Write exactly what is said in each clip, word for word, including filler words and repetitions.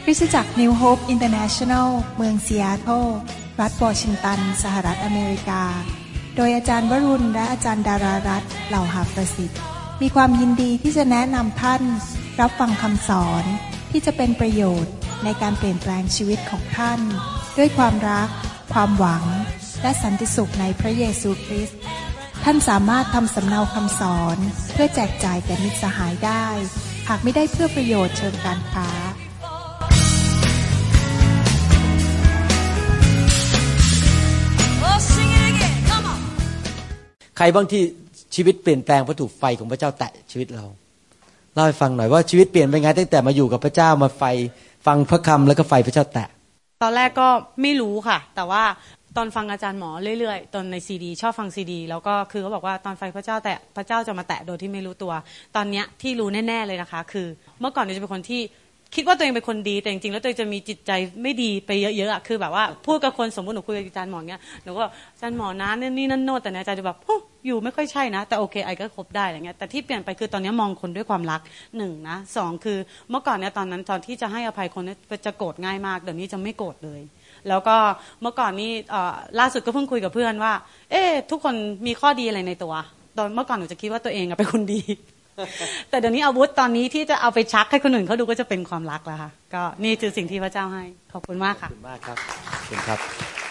คริสตจักร New Hope International เมืองซีแอตเทิลรัฐวอชิงตันสหรัฐอเมริกาโดยอาจารย์วรุณและอาจารย์ดารารัตน์เหล่าหาประสิทธิ์มีความยินดีที่จะแนะนำท่านรับฟังคำสอนที่จะเป็นประโยชน์ในการเปลี่ยนแปลงชีวิตของท่านด้วยความรักความหวังและสันติสุขในพระเยซูคริสต์ท่านสามารถทำสำเนาคำสอนเพื่อแจกจ่ายแก่มิตรสหายได้หากไม่ได้เพื่อประโยชน์เชิงการค้าใครบางที่ชีวิตเปลี่ยนแปลงเพราะถูกไฟของพระเจ้าแตะชีวิตเราเล่าให้ฟังหน่อยว่าชีวิตเปลี่ยนไปไงตั้งแต่มาอยู่กับพระเจ้ามาไฟฟังพระคำแล้วก็ไฟพระเจ้าแตะตอนแรกก็ไม่รู้ค่ะแต่ว่าตอนฟังอาจารย์หมอเรื่อยๆตอนในซีดีชอบฟังซีดีแล้วก็คือเขาบอกว่าตอนไฟพระเจ้าแตะพระเจ้าจะมาแตะโดยที่ไม่รู้ตัวตอนเนี้ยที่รู้แน่ๆเลยนะคะคือเมื่อก่อนเนี่ยจะเป็นคนที่คิดว่าตัวเองเป็นคนดีแต่จริงๆแล้วตัวเองจะมีจิตใจไม่ดีไปเยอะๆอ่ะคือแบบว่าพูดกับคนสมมติหนูคุยกับอาจารย์หมอเงี้ยหนูก็อาจารย์หมอนะนี่นี่นั่นโน่นแต่ในใจจะแบบอยู่ไม่ค่อยใช่นะแต่โอเคไอก็คบได้อะไรเงี้ยแต่ที่เปลี่ยนไปคือตอนนี้มองคนด้วยความรักหนึ่งนะสองคือเมื่อก่อนเนี่ยตอนนั้นตอนที่จะให้อภัยคนเนี่ยจะโกรธง่ายมากเดี๋ยวนี้จะไม่โกรธเลยแล้วก็เมื่อก่อนนี้ล่าสุดก็เพิ่งคุยกับเพื่อนว่าเอ๊ะทุกคนมีข้อดีอะไรในตัวตอนเมื่อก่อนหนูจะคิดว่าตัวเองเป็นคนดี แต่เดี๋ยวนี้อาวุธตอนนี้ที่จะเอาไปชักให้คนอื่นเขาดูก็จะเป็นความรักแล้วค่ะก็นี่คือสิ่งที่พระเจ้าให้ขอบคุณมากค่ะขอบคุณมากครับขอบคุณครับ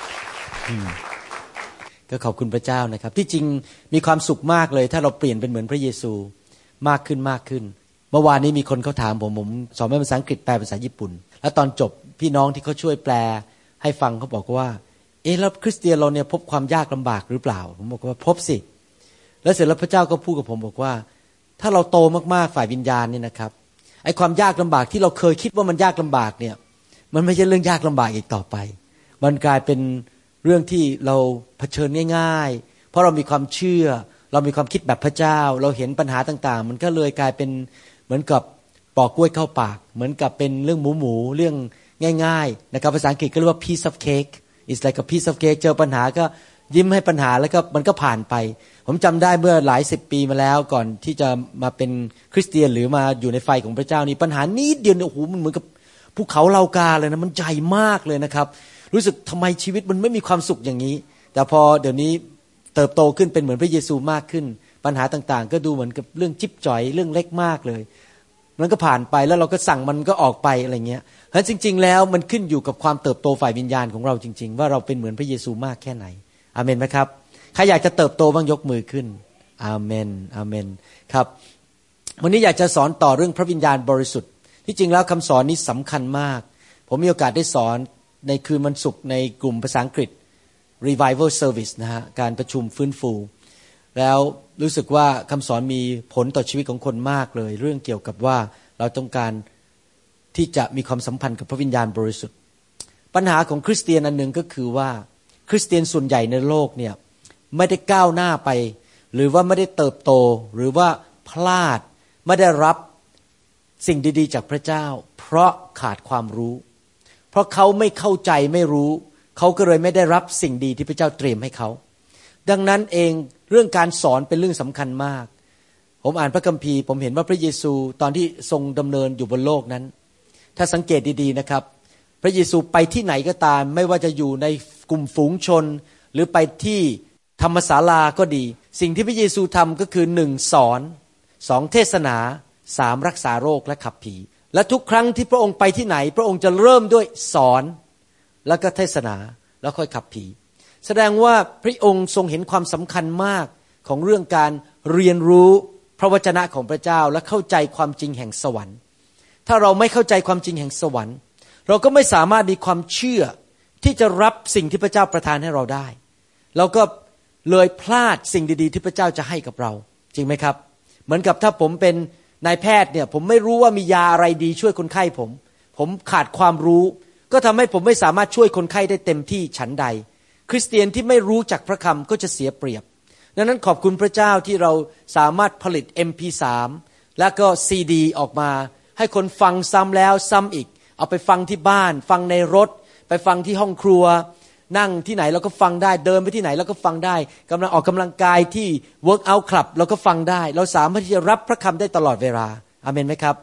ก็ขอบคุณพระเจ้านะครับที่จริงมีความสุขมากเลยถ้าเราเปลี่ยนเป็นเหมือนพระเยซูมากขึ้นมากขึ้นเมื่อวานนี้มีคนเขาถามผมผมสอนเป็นภาษาอังกฤษแปลภาษาญี่ปุ่นแล้วตอนจบพี่น้องที่เขาช่วยแปลให้ฟังเขาบอกว่าเอ๊ะแล้วคริสเตียนเราเนี่ยพบความยากลำบากหรือเปล่าผมบอกว่าพบสิแล้วเสร็จแล้วพระเจ้าก็พูดกับผมบอกว่าถ้าเราโตมากๆฝ่ายวิญญาณเนี่ยนะครับไอ้ความยากลำบากที่เราเคยคิดว่ามันยากลำบากเนี่ยมันไม่ใช่เรื่องยากลำบากอีกต่อไปมันกลายเป็นเรื่องที่เราเผชิญง่ายๆเพราะเรามีความเชื่อเรามีความคิดแบบพระเจ้าเราเห็นปัญหาต่างๆมันก็เลยกลายเป็นเหมือนกับปอกกล้วยเข้าปากเหมือนกับเป็นเรื่องหมูๆเรื่องง่ายๆนะครับภาษาอังกฤษก็เรียกว่า piece of cake it's like a piece of cake เจอปัญหาก็ยิ้มให้ปัญหาแล้วก็มันก็ผ่านไปผมจำได้เมื่อหลายสิบปีมาแล้วก่อนที่จะมาเป็นคริสเตียนหรือมาอยู่ในไฟของพระเจ้านี่ปัญหานิดเดียวเนี่ยโอ้โหมันเหมือนกับภูเขาเลากาเลยนะมันใหญ่มากเลยนะครับรู้สึกทำไมชีวิตมันไม่มีความสุขอย่างนี้แต่พอเดี๋ยวนี้เติบโตขึ้นเป็นเหมือนพระเยซูมากขึ้นปัญหาต่างๆก็ดูเหมือนกับเรื่องจิ๊บจ่อยเรื่องเล็กมากเลยมันก็ผ่านไปแล้วเราก็สั่งมันก็ออกไปอะไรเงี้ยเพราะจริงๆแล้วมันขึ้นอยู่กับความเติบโตฝ่ายวิญญาณของเราจริงๆว่าเราเป็นเหมือนพระเยซูมากแค่ไหนอาเมนไหมครับใครอยากจะเติบโตบ้างยกมือขึ้นอาเมนอาเมนครับวันนี้อยากจะสอนต่อเรื่องพระวิญญาณบริสุทธิ์ที่จริงแล้วคำสอนนี้สำคัญมากผมมีโอกาสได้สอนในคืนวันศุกร์ในกลุ่มภาษาอังกฤษ Revival Service นะฮะการประชุมฟื้นฟูแล้วรู้สึกว่าคำสอนมีผลต่อชีวิตของคนมากเลยเรื่องเกี่ยวกับว่าเราต้องการที่จะมีความสัมพันธ์กับพระวิญญาณบริสุทธิ์ปัญหาของคริสเตียนอันหนึ่งก็คือว่าคริสเตียนส่วนใหญ่ในโลกเนี่ยไม่ได้ก้าวหน้าไปหรือว่าไม่ได้เติบโตหรือว่าพลาดไม่ได้รับสิ่งดีๆจากพระเจ้าเพราะขาดความรู้เพราะเขาไม่เข้าใจไม่รู้เขาก็เลยไม่ได้รับสิ่งดีที่พระเจ้าเตรียมให้เขาดังนั้นเองเรื่องการสอนเป็นเรื่องสำคัญมากผมอ่านพระคัมภีร์ผมเห็นว่าพระเยซูตอนที่ทรงดำเนินอยู่บนโลกนั้นถ้าสังเกตดีๆนะครับพระเยซูไปที่ไหนก็ตามไม่ว่าจะอยู่ในกลุ่มฝูงชนหรือไปที่ธรรมศาลาก็ดีสิ่งที่พระเยซูทำก็คือหนึ่งสอนสองเทศนาสามรักษาโรคและขับผีและทุกครั้งที่พระองค์ไปที่ไหนพระองค์จะเริ่มด้วยสอนแล้วก็เทศนาแล้วค่อยขับผีแสดงว่าพระองค์ทรงเห็นความสำคัญมากของเรื่องการเรียนรู้พระวจนะของพระเจ้าและเข้าใจความจริงแห่งสวรรค์ถ้าเราไม่เข้าใจความจริงแห่งสวรรค์เราก็ไม่สามารถมีความเชื่อที่จะรับสิ่งที่พระเจ้าประทานให้เราได้เราก็เลยพลาดสิ่งดีๆที่พระเจ้าจะให้กับเราจริงไหมครับเหมือนกับถ้าผมเป็นนายแพทย์เนี่ยผมไม่รู้ว่ามียาอะไรดีช่วยคนไข้ผมผมขาดความรู้ก็ทำให้ผมไม่สามารถช่วยคนไข้ได้เต็มที่ฉันใดคริสเตียนที่ไม่รู้จักพระคำก็จะเสียเปรียบดังนั้นขอบคุณพระเจ้าที่เราสามารถผลิต เอ็ม พี สาม แล้วก็ ซี ดี ออกมาให้คนฟังซ้ำแล้วซ้ำอีกเอาไปฟังที่บ้านฟังในรถไปฟังที่ห้องครัวนั่งที่ไหนเราก็ฟังได้เดินไปที่ไหนเราก็ฟังได้กำลังออกกำลังกายที่ work out club เราก็ฟังได้เราสามารถที่จะรับพระคำได้ตลอดเวลาอาเมนไหมครับ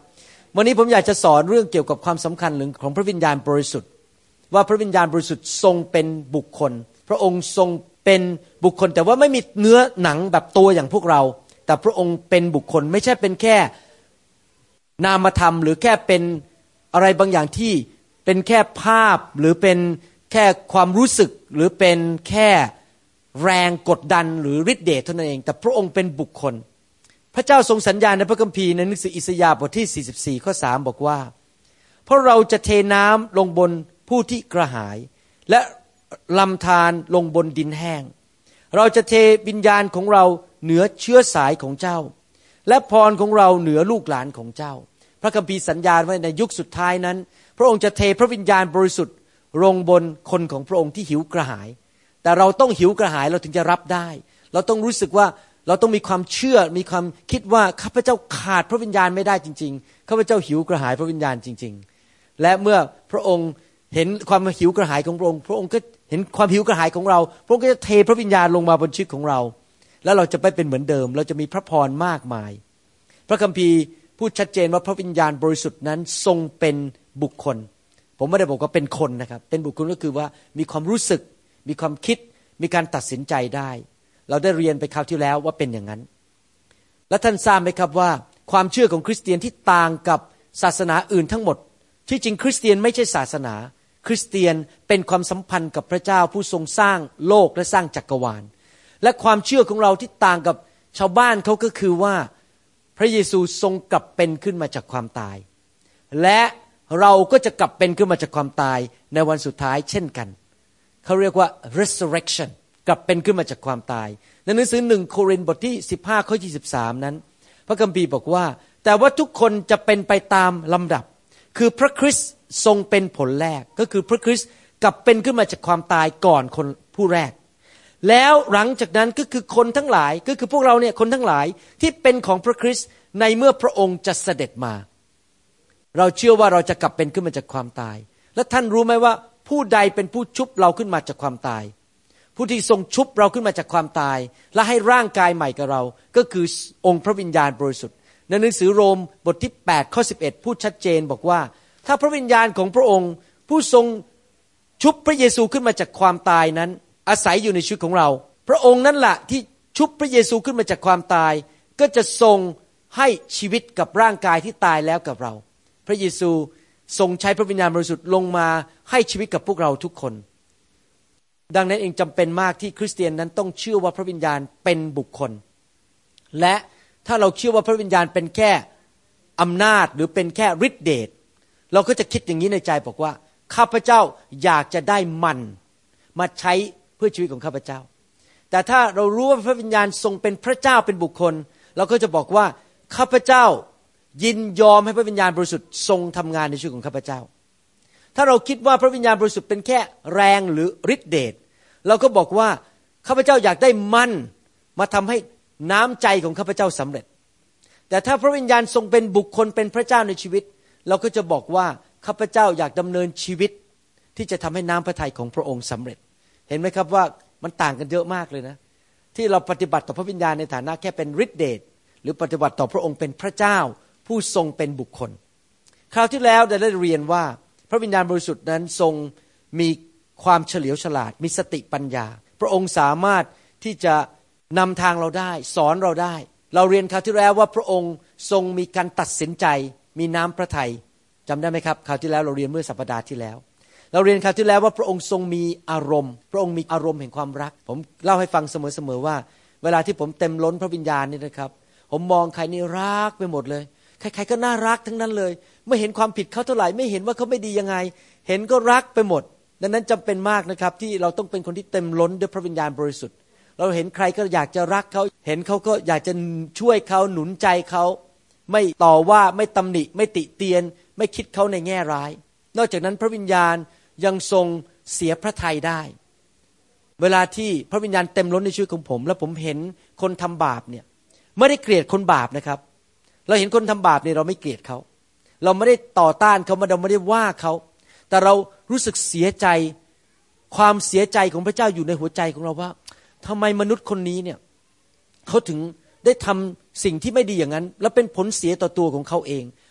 วันนี้ผมอยากจะสอนเรื่องเกี่ยวกับความสำคัญของพระวิญญาณบริสุทธิ์ว่าพระวิญญาณบริสุทธิ์ทรงเป็นบุคคลพระองค์ทรงเป็นบุคคลแต่ว่าไม่มีเนื้อหนังแบบตัวอย่างพวกเราแต่พระองค์เป็นบุคคลไม่ใช่เป็นแค่นามธรรมหรือแค่เป็นอะไรบางอย่างที่เป็นแค่ภาพหรือเป็นแค่ความรู้สึกหรือเป็นแค่แรงกดดันหรือฤทธิเดชเท่านั้นเองแต่พระองค์เป็นบุคคลพระเจ้าทรงสัญญาในพระคัมภีร์ในหนังสืออิสยาห์บทที่สี่สิบสี่ข้อสามบอกว่าเพราะเราจะเทน้ำลงบนผู้ที่กระหายและลำธารลงบนดินแห้งเราจะเทวิญญาณของเราเหนือเชื้อสายของเจ้าและพรของเราเหนือลูกหลานของเจ้าพระคัมภีร์สัญญาไว้ในยุคสุดท้ายนั้นพระองค์จะเทพระวิญญาณบริสุทธิ์ลงบนคนของพระองค์ที่หิวกระหายแต่เราต้องหิวกระหายเราถึงจะรับได้เราต้องรู้สึกว่าเราต้องมีความเชื่อมีความคิดว่าข้าพเจ้าขาดพระวิญญาณไม่ได้จริงๆข้าพเจ้าหิวกระหายพระวิญญาณจริงๆและเมื่อพระองค์เห็นความหิวกระหายของพระองค์พระองค์ก็เห็นความหิวกระหายของเราพระองค์ก็จะเทพระวิญญาณลงมาบนชีวิตของเราแล้วเราจะไม่เป็นเหมือนเดิมเราจะมีพระพรมากมายพระคัมภีร์พูดชัดเจนว่าพระวิญญาณบริสุทธิ์นั้นทรงเป็นบุคคลผมไม่ได้บอกว่าเป็นคนนะครับเป็นบุคคลก็คือว่ามีความรู้สึกมีความคิดมีการตัดสินใจได้เราได้เรียนไปคราวที่แล้วว่าเป็นอย่างนั้นและท่านทราบไหมครับว่าความเชื่อของคริสเตียนที่ต่างกับศาสนาอื่นทั้งหมดที่จริงคริสเตียนไม่ใช่ศาสนาคริสเตียนเป็นความสัมพันธ์กับพระเจ้าผู้ทรงสร้างโลกและสร้างจักรวาลและความเชื่อของเราที่ต่างกับชาวบ้านเขาก็คือว่าพระเยซูทรงกลับเป็นขึ้นมาจากความตายและเราก็จะกลับเป็นขึ้นมาจากความตายในวันสุดท้ายเช่นกันเขาเรียกว่า resurrection กลับเป็นขึ้นมาจากความตายในหนังสือหนึ่งโครินธ์บทที่สิบห้าข้อยี่สิบสามนั้นพระคัมภีร์บอกว่าแต่ว่าทุกคนจะเป็นไปตามลำดับคือพระคริสต์ทรงเป็นผลแรกก็คือพระคริสต์กลับเป็นขึ้นมาจากความตายก่อนคนผู้แรกแล้วหลังจากนั้นก็คือคนทั้งหลายก็คือพวกเราเนี่ยคนทั้งหลายที่เป็นของพระคริสต์ในเมื่อพระองค์จะเสด็จมาเราเชื่อว่าเราจะกลับเป็นขึ้นมาจากความตายและท่านรู้ไหมว่าผู้ใดเป็นผู้ชุบเราขึ้นมาจากความตายผู้ที่ทรงชุบเราขึ้นมาจากความตายและให้ร่างกายใหม่กับเราก็คือองค์พระวิญญาณบริสุทธิ์ในหนังสือโรมบทที่แปดข้อสิบเอ็ดพูดชัดเจนบอกว่าถ้าพระวิญญาณของพระองค์ผู้ทรงชุบพระเยซูขึ้นมาจากความตายนั้นอาศัยอยู่ในชีวิตของเราพระองค์นั่นแหละที่ชุบพระเยซูขึ้นมาจากความตายก็จะทรงให้ชีวิตกับร่างกายที่ตายแล้วกับเราพระเยซูทรงใช้พระวิญญาณบริสุทธิ์ลงมาให้ชีวิตกับพวกเราทุกคนดังนั้นเองจำเป็นมากที่คริสเตียนนั้นต้องเชื่อว่าพระวิญญาณเป็นบุคคลและถ้าเราเชื่อว่าพระวิญญาณเป็นแค่อำนาจหรือเป็นแค่ฤทธิเดชเราก็จะคิดอย่างนี้ในใจบอกว่าข้าพเจ้าอยากจะได้มันมาใช้เพื่อชีวิตของข้าพเจ้าแต่ถ้าเรารู้ว่าพระวิญญาณทรงเป็นพระเจ้าเป็นบุคคลเราก็จะบอกว่าข้าพเจ้ายินยอมให้พระวิญญาณบริสุทธิ์ทรงทำงานในชีวิตของข้าพเจ้าถ้าเราคิดว่าพระวิญญาณบริสุทธิ์เป็นแค่แรงหรือฤทธิเดชเราก็บอกว่าข้าพเจ้าอยากได้มันมาทำให้น้ำใจของข้าพเจ้าสำเร็จแต่ถ้าพระวิญญาณทรงเป็นบุคคลเป็นพระเจ้าในชีวิตเราก็จะบอกว่าข้าพเจ้าอยากดำเนินชีวิตที่จะทำให้น้ำพระทัยของพระองค์สำเร็จเห็นไหมครับว่ามันต่างกันเยอะมากเลยนะที่เราปฏิบัติต่อพระวิญญาณในฐานะแค่เป็นฤทธิเดชหรือปฏิบัติต่อพระองค์เป็นพระเจ้าผู้ทรงเป็นบุคคลคราวที่แล้วได้เรียนว่าพระวิญญาณบริสุทธิ์นั้นทรงมีความเฉลียวฉลาดมีสติปัญญาพระองค์สามารถที่จะนำทางเราได้สอนเราได้เราเรียนคราวที่แล้วว่าพระองค์ทรงมีการตัดสินใจมีน้ำพระทัยจำได้ไหมครับคราวที่แล้วเราเรียนเมื่อสัปดาห์ที่แล้วเราเรียนคราวที่แล้วว่าพระองค์ทรงมีอารมณ์พระองค์มีอารมณ์แห่งความรักผมเล่าให้ฟังเสมอๆว่าเวลาที่ผมเต็มล้นพระวิญญาณนี่นะครับผมมองใครนี่รักไปหมดเลยใครๆก็น่ารักทั้งนั้นเลยไม่เห็นความผิดเขาเท่าไหร่ไม่เห็นว่าเขาไม่ดียังไงเห็นก็รักไปหมดดังนั้นจำเป็นมากนะครับที่เราต้องเป็นคนที่เต็มล้นด้วยพระวิญญาณบริสุทธิ์เราเห็นใครก็อยากจะรักเขาเห็นเขาก็อยากจะช่วยเขาหนุนใจเขาไม่ต่อว่าไม่ตำหนิไม่ติเตียนไม่คิดเขาในแง่ร้ายนอกจากนั้นพระวิญญาณยังทรงเสียพระทัยได้เวลาที่พระวิญญาณเต็มล้นในชีวิตของผมแล้วผมเห็นคนทำบาปเนี่ยไม่ได้เกลียดคนบาปนะครับเราเห็นคนทำบาปเนี่ยเราไม่เกลียดเขาเราไม่ได้ต่อต้านเขาเราไม่ได้ว่าเขาแต่เรารู้สึกเสียใจความเสียใจของพระเจ้าอยู่ในหัวใจของเราว่าทำไมมนุษย์คนนี้เนี่ยเขาถึงได้ทำสิ่งที่ไม่ดีอย่างนั้นและเป็นผลเสียต่อตัวของเขาเอง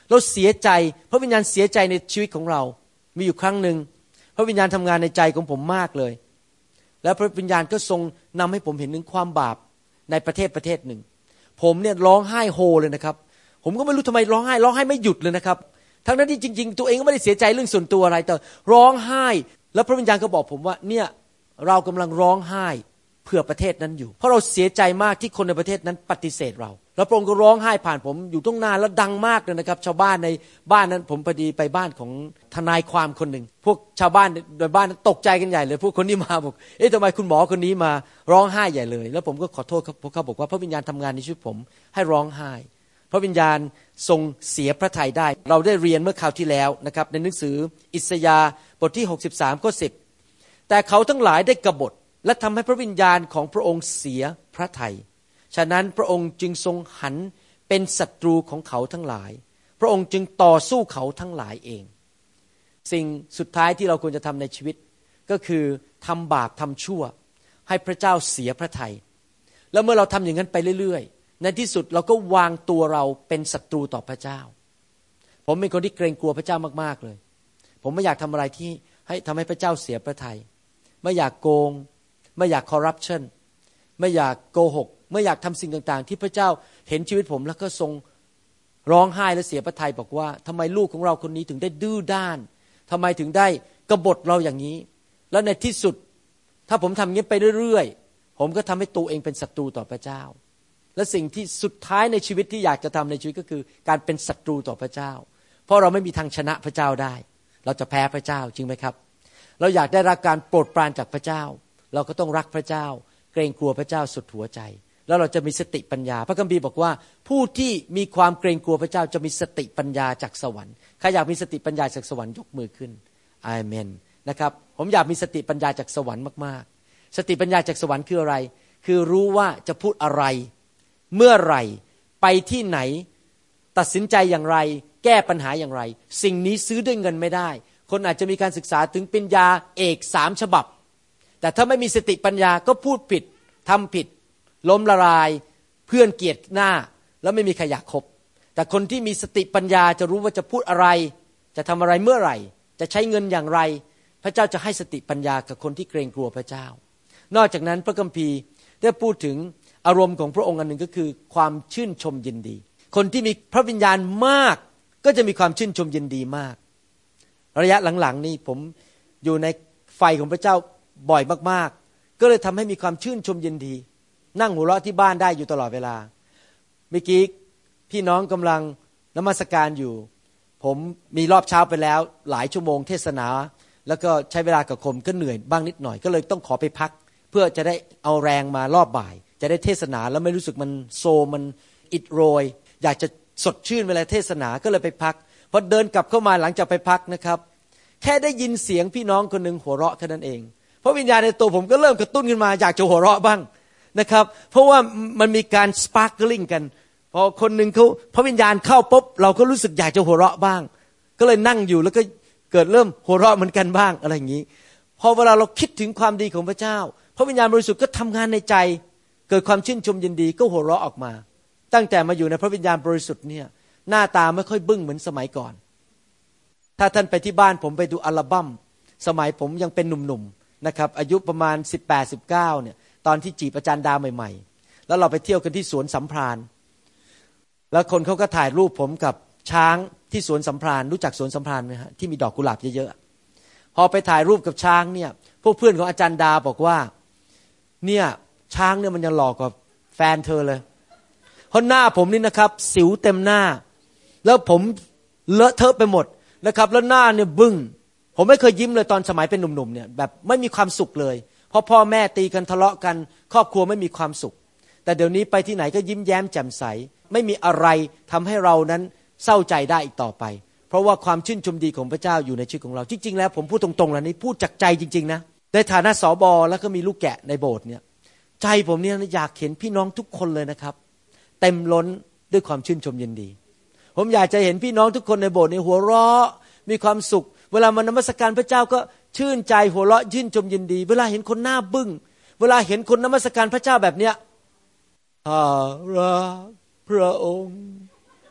เราเสียใจพระวิญญาณเสียใจในชีวิตของเรามีอยู่ครั้งหนึ่งพระวิญญาณทำงานในใจของผมมากเลยแล้วพระวิญญาณก็ทรงนำให้ผมเห็นถึงความบาปในประเทศประเทศหนึ่งผมเนี่ยร้องไห้โฮเลยนะครับผมก็ไม่รู้ทำไมร้องไห้ร้องไห้ไม่หยุดเลยนะครับทั้งนั้นที่จริงๆตัวเองก็ไม่ได้เสียใจเรื่องส่วนตัวอะไรแต่ร้องไห้แล้วพระวิญญาณก็บอกผมว่าเนี่ยเรากำลังร้องไห้เพื่อประเทศนั้นอยู่เพราะเราเสียใจมากที่คนในประเทศนั้นปฏิเสธเราแล้วพระองค์ก็ร้องไห้ผ่านผมอยู่ตรงหน้าแล้วดังมากเลยนะครับชาวบ้านในบ้านนั้นผมพอดีไปบ้านของทนายความคนหนึ่งพวกชาวบ้านในบ้านนั้นตกใจกันใหญ่เลยพวกคนนี้มาบอกเอ๊ะทำไมคุณหมอคนนี้มาร้องไห้ใหญ่เลยแล้วผมก็ขอโทษพวกเขาบอกว่าพระวิญญาณทำงานในชีวิตผมให้ร้องไห้พระวิญญาณทรงเสียพระทัยได้เราได้เรียนเมื่อคราวที่แล้วนะครับในหนังสืออิสยาห์บทที่หกสิบสามข้อสิบแต่เขาทั้งหลายได้กบฏและทำให้พระวิญญาณของพระองค์เสียพระทัยฉะนั้นพระองค์จึงทรงหันเป็นศัตรูของเขาทั้งหลายพระองค์จึงต่อสู้เขาทั้งหลายเองสิ่งสุดท้ายที่เราควรจะทำในชีวิตก็คือทำบาปทำชั่วให้พระเจ้าเสียพระทัยแล้วเมื่อเราทำอย่างนั้นไปเรื่อยๆในที่สุดเราก็วางตัวเราเป็นศัตรูต่อพระเจ้าผมเป็นคนที่เกรงกลัวพระเจ้ามากๆเลยผมไม่อยากทำอะไรที่ให้ทำให้พระเจ้าเสียพระทัยไม่อยากโกงไม่อยากคอร์รัปชันไม่อยากโกหกไม่อยากทำสิ่งต่างๆที่พระเจ้าเห็นชีวิตผมแล้วก็ทรงร้องไห้และเสียพระทัยบอกว่าทำไมลูกของเราคนนี้ถึงได้ดื้อด้านทำไมถึงได้กบฏเราอย่างนี้แล้วในที่สุดถ้าผมทำอย่างนี้ไปเรื่อยๆผมก็ทำให้ตัวเองเป็นศัตรูต่อพระเจ้าและสิ่งที่สุดท้ายในชีวิตที่อยากจะทำในชีวิตก็คือการเป็นศัตรูต่อพระเจ้าเพราะเราไม่มีทางชนะพระเจ้าได้เราจะแพ้พระเจ้าจริงไหมครับเราอยากได้รับการโปรดปรานจากพระเจ้าเราก็ต้องรักพระเจ้าเกรงกลัวพระเจ้าสุดหัวใจแล้วเราจะมีสติปัญญาพระคัมภีร์บอกว่าผู้ที่มีความเกรงกลัวพระเจ้าจะมีสติปัญญาจากสวรรค์ใครอยากมีสติปัญญาจากสวรรค์ยกมือขึ้นอาเมนนะครับผมอยากมีสติปัญญาจากสวรรค์มากๆสติปัญญาจากสวรรค์คืออะไรคือรู้ว่าจะพูดอะไรเมื่อไหร่ไปที่ไหนตัดสินใจอย่างไรแก้ปัญหาอย่างไรสิ่งนี้ซื้อด้วยเงินไม่ได้คนอาจจะมีการศึกษาถึงปริญญาเอกสามฉบับแต่ถ้าไม่มีสติปัญญาก็พูดผิดทำผิดล้มละลายเพื่อนเกลียดหน้าแล้วไม่มีใครอยากคบแต่คนที่มีสติปัญญาจะรู้ว่าจะพูดอะไรจะทำอะไรเมื่อไหร่จะใช้เงินอย่างไรพระเจ้าจะให้สติปัญญากับคนที่เกรงกลัวพระเจ้านอกจากนั้นพระคัมภีร์ได้พูดถึงอารมณ์ของพระองค์อันหนึ่งก็คือความชื่นชมยินดีคนที่มีพระวิญญาณมากก็จะมีความชื่นชมยินดีมากระยะหลังๆนี่ผมอยู่ในไฟของพระเจ้าบ่อยมากๆก็เลยทำให้มีความชื่นชมยินดีนั่งหัวเราะที่บ้านได้อยู่ตลอดเวลาเมื่อกี้พี่น้องกำลังนมัสการอยู่ผมมีรอบเช้าไปแล้วหลายชั่วโมงเทศนาแล้วก็ใช้เวลากับคนก็เหนื่อยบ้างนิดหน่อยก็เลยต้องขอไปพักเพื่อจะได้เอาแรงมารอบบ่ายจะได้เทศนาแล้วไม่รู้สึกมันโซมันอิดโรยอยากจะสดชื่นเวลาเทศนาก็เลยไปพักพอเดินกลับเข้ามาหลังจากไปพักนะครับแค่ได้ยินเสียงพี่น้องคนหนึ่งหัวเราะแค่นั้นเองเพราะวิญญาณในตัวผมก็เริ่มกระตุ้นขึ้นมาอยากจะหัวเราะบ้างนะครับเพราะว่ามันมีการสปาร์คลิ่งกันพอคนหนึ่งเขาพระวิญญาณเข้าปุ๊บเราก็รู้สึกอยากจะหัวเราะบ้างก็เลยนั่งอยู่แล้วก็เกิดเริ่มหัวเราะเหมือนกันบ้างอะไรอย่างนี้พอเวลาเราคิดถึงความดีของพระเจ้าพระวิญญาณบริสุทธิ์ก็ทำงานในใจเกิดความชื่นชมยินดีก็หัวเราะออกมาตั้งแต่มาอยู่ในพระวิญญาณบริสุทธิ์เนี่ยหน้าตาไม่ค่อยบึ้งเหมือนสมัยก่อนถ้าท่านไปที่บ้านผมไปดูอัลบั้มสมัยผมยังเป็นหนุ่มๆนะครับอายุประมาณสิบแปด สิบเก้าเนี่ยตอนที่จีบอาจารย์ดาใหม่ๆแล้วเราไปเที่ยวกันที่สวนสัมพรานแล้วคนเขาก็ถ่ายรูปผมกับช้างที่สวนสัมพรานรู้จักสวนสัมพรานไหมฮะที่มีดอกกุหลาบเยอะๆพอไปถ่ายรูปกับช้างเนี่ยพวกเพื่อนของอาจารย์ดาบอกว่าเนี่ยช้างเนี่ยมันยังหล่อกว่าแฟนเธอเลยเพราะหน้าผมนี่นะครับสิวเต็มหน้าแล้วผมเลอะเทอะไปหมดนะครับแล้วหน้าเนี่ยบึ้งผมไม่เคยยิ้มเลยตอนสมัยเป็นหนุ่มๆเนี่ยแบบไม่มีความสุขเลยเพราะพ่อแม่ตีกันทะเลาะกันครอบครัวไม่มีความสุขแต่เดี๋ยวนี้ไปที่ไหนก็ยิ้มแย้มแจ่มใสไม่มีอะไรทำให้เรานั้นเศร้าใจได้อีกต่อไปเพราะว่าความชื่นชมดีของพระเจ้าอยู่ในชีวิตของเราจริงๆแล้วผมพูดตรงๆแล้วนี่พูดจากใจจริงๆนะในฐานะสบแล้วก็มีลูกแกะในโบสถ์เนี่ยใจผมเนี่ยอยากเห็นพี่น้องทุกคนเลยนะครับเต็มล้นด้วยความชื่นชมยินดีผมอยากจะเห็นพี่น้องทุกคนในโบสถ์ในหัวเราะมีความสุขเวลามานมัสการพระเจ้าก็ชื่นใจหัวเราะชื่นชมยินดีเวลาเห็นคนหน้าบึ้งเวลาเห็นคนนมัสการพระเจ้าแบบเนี้ยอาราพระองค์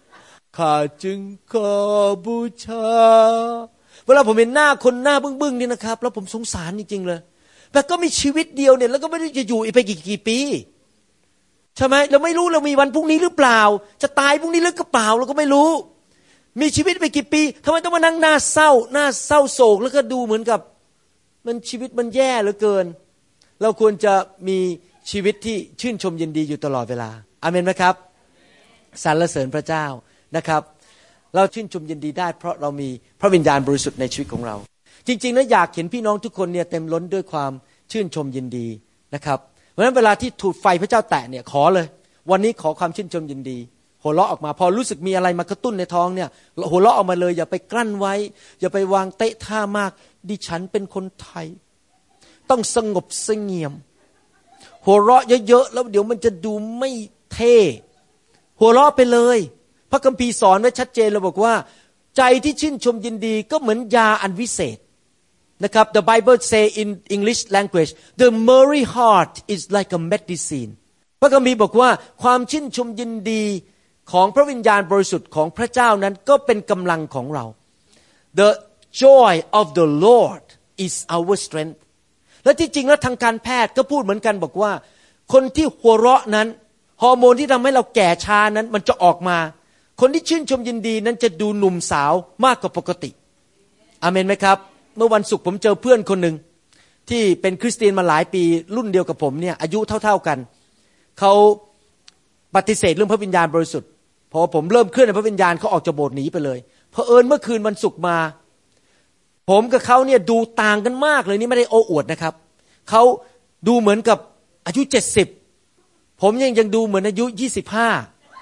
ข้าจึงขอบูชาเวลาผมเห็นหน้าคนหน้าบึ้งๆนี่นะครับแล้วผมสงสารจริงๆเลยแต่ก็มีชีวิตเดียวเนี่ยแล้วก็ไม่รู้จะอยู่อีกไปกี่กี่ปีใช่ไหมเราไม่รู้เรามีวันพรุ่งนี้หรือเปล่าจะตายพรุ่งนี้หรือเปล่าเราก็ไม่รู้มีชีวิตไปกี่ปีทำไมต้องมานั่งหน้าเศร้าหน้าเศร้าโศกแล้วก็ดูเหมือนกับมันชีวิตมันแย่เหลือเกินเราควรจะมีชีวิตที่ชื่นชมยินดีอยู่ตลอดเวลาอาเมนไหมครับสรรเสริญพระเจ้านะครับเราชื่นชมยินดีได้เพราะเรามีพระวิญญาณบริสุทธิ์ในชีวิตของเราจริงๆแล้วอยากเห็นพี่น้องทุกคนเนี่ยเต็มล้นด้วยความชื่นชมยินดีนะครับเพราะฉะนั้นเวลาที่ถูกไฟพระเจ้าแตะเนี่ยขอเลยวันนี้ขอความชื่นชมยินดีหัวเราะออกมาพอรู้สึกมีอะไรมากระตุ้นในท้องเนี่ยหัวเราะออกมาเลยอย่าไปกลั้นไว้อย่าไปวางเตะท่ามากดิฉันเป็นคนไทยต้องสงบเสงี่ยมหัวเราะเยอะๆแล้วเดี๋ยวมันจะดูไม่เท่หัวเราะไปเลยพระคัมภีร์สอนไว้ชัดเจนเราบอกว่าใจที่ชื่นชมยินดีก็เหมือนยาอันวิเศษนะครับ The Bible say in English language the merry heart is like a medicine พระคัมภีร์บอกว่าความชื่นชมยินดีของพระวิญญาณบริสุทธิ์ของพระเจ้านั้นก็เป็นกำลังของเรา The joy of the Lord is our strength และที่จริงแล้วทางการแพทย์ก็พูดเหมือนกันบอกว่าคนที่หัวเราะนั้นฮอร์โมนที่ทำให้เราแก่ช้านั้นมันจะออกมาคนที่ชื่นชมยินดีนั้นจะดูหนุ่มสาวมากกว่าปกติอาเมนไหมครับเมื่อวันศุกร์ผมเจอเพื่อนคนหนึ่งที่เป็นคริสเตียนมาหลายปีรุ่นเดียวกับผมเนี่ยอายุเท่าๆกันเขาปฏิเสธเรื่องพระวิญญาณบริสุทธิ์พอผมเริ่มเคลื่อนในพระวิญญาณเขาออกจากโบสถ์หนีไปเลยเผอิญเมื่อคืนวันศุกร์มาผมกับเขาเนี่ยดูต่างกันมากเลยนี่ไม่ได้โอ้อวดนะครับเขาดูเหมือนกับอายุเจ็ดสิบผมยังยังดูเหมือนอายุยี่สิบห้า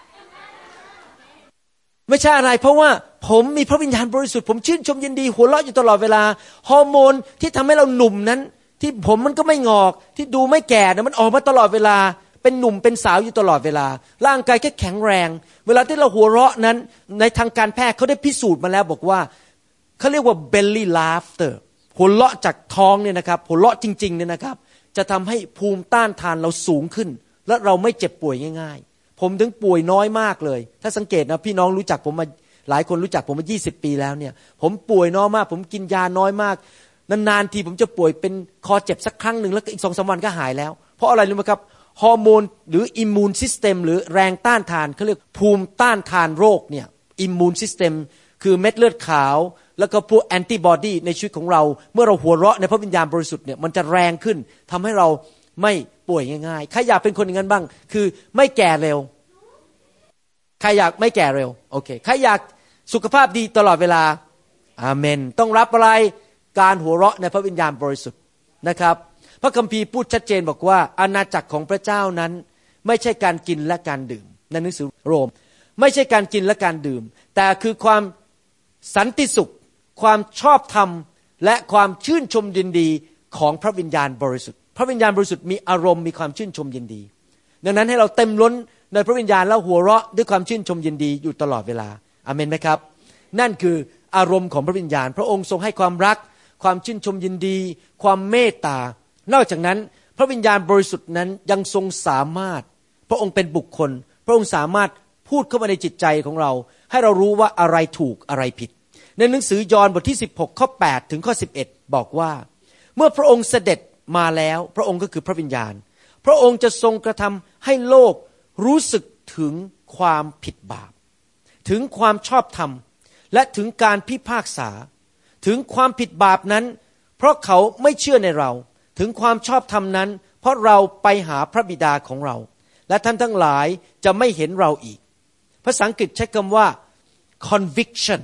ไม่ใช่อะไรเพราะว่าผมมีพระวิญญาณบริสุทธิ์ผมชื่นชมยินดีหัวเราะอยู่ตลอดเวลาฮอร์โมนที่ทำให้เราหนุ่มนั้นที่ผมมันก็ไม่งอกที่ดูไม่แก่นะมันออกมาตลอดเวลาเป็นหนุ่มเป็นสาวอยู่ตลอดเวลาร่างกายแค่แข็งแรงเวลาที่เราหัวเราะนั้นในทางการแพทย์เขาได้พิสูจน์มาแล้วบอกว่าเขาเรียกว่า belly laughter หัวเราะจากท้องเนี่ยนะครับหัวเราะจริงๆเนี่ยนะครับจะทำให้ภูมิต้านทานเราสูงขึ้นและเราไม่เจ็บป่วยง่ายๆผมถึงป่วยน้อยมากเลยถ้าสังเกตนะพี่น้องรู้จักผมมาหลายคนรู้จักผมมายี่สิบปีแล้วเนี่ยผมป่วยน้อยมากผมกินยาน้อยมากนานๆทีผมจะป่วยเป็นคอเจ็บสักครั้งหนึ่งแล้วอีก สองสาม วันก็หายแล้วเพราะอะไรรู้ไหมครับฮอร์โมนหรืออิมมูนซิสเต็มหรือแรงต้านทานเขาเรียกภูมิต้านทานโรคเนี่ยอิมมูนซิสเต็มคือเม็ดเลือดขาวแล้วก็พวกแอนติบอดีในชีวิตของเราเมื่อเราหัวเราะในพระวิญญาณบริสุทธิ์เนี่ยมันจะแรงขึ้นทำให้เราไม่ป่วยง่ายๆใครอยากเป็นคนอย่างนั้นบ้างคือไม่แก่เร็วใครอยากไม่แก่เร็วโอเคใครอยากสุขภาพดีตลอดเวลาอาเมนต้องรับอะไรการหัวเราะในพระวิญญาณบริสุทธิ์นะครับพระคัมภีร์พูดชัดเจนบอกว่าอาณาจักรของพระเจ้านั้นไม่ใช่การกินและการดื่มในหนังสือโรมไม่ใช่การกินและการดื่มแต่คือความสันติสุขความชอบธรรมและความชื่นชมยินดีของพระวิญญาณบริสุทธิ์พระวิญญาณบริสุทธิ์มีอารมณ์มีความชื่นชมยินดีดังนั้นให้เราเต็มล้นในพระวิญญาณแล้วหัวเราะด้วยความชื่นชมยินดีอยู่ตลอดเวลาอาเมนไหมครับนั่นคืออารมณ์ของพระวิญญาณพระองค์ทรงให้ความรักความชื่นชมยินดีความเมตตานอกจากนั้นพระวิญญาณบริสุทธิ์นั้นยังทรงสามารถพระองค์เป็นบุคคลพระองค์สามารถพูดเข้ามาในจิตใจของเราให้เรารู้ว่าอะไรถูกอะไรผิดในหนังสือยอห์นบทที่สิบหกข้อแปดถึงข้อสิบเอ็ดบอกว่าเมื่อพระองค์เสด็จมาแล้วพระองค์ก็คือพระวิญญาณพระองค์จะทรงกระทำให้โลกรู้สึกถึงความผิดบาปถึงความชอบธรรมและถึงการพิพากษาถึงความผิดบาปนั้นเพราะเขาไม่เชื่อในเราถึงความชอบธรรมนั้นเพราะเราไปหาพระบิดาของเราและท่านทั้งหลายจะไม่เห็นเราอีกภาษาอังกฤษใช้คำว่า conviction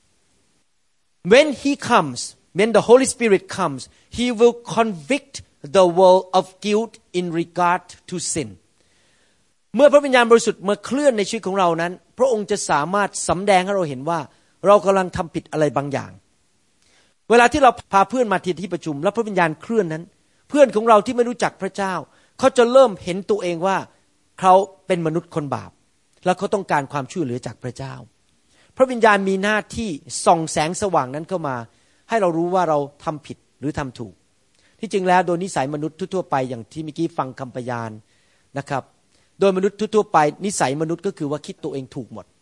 when he comes when the Holy Spirit comes he will convict the world of guilt in regard to sin เมื่อพระวิญญาณบริสุทธิ์มาเคลื่อนในชีวิตของเรานั้นพระองค์จะสามารถสำแดงให้เราเห็นว่าเรากำลังทำผิดอะไรบางอย่างเวลาที่เราพาเพื่อนมาที่ที่ประชุมแล้วพระวิญญาณเคลื่อนนั้นเพื่อนของเราที่ไม่รู้จักพระเจ้าเขาจะเริ่มเห็นตัวเองว่าเขาเป็นมนุษย์คนบาปแล้วเขาต้องการความช่วยเหลือจากพระเจ้าพระวิญญาณมีหน้าที่ส่องแสงสว่างนั้นเข้ามาให้เรารู้ว่าเราทำผิดหรือทำถูกที่จริงแล้วโดยนิสัยมนุษย์ทั่วไปอย่างที่เมื่อกี้ฟังคำพยานนะครับโดยมนุษย์ทั่วไปนิสัยมนุษย์ก็คือว่าคิดตัวเองถูกหมด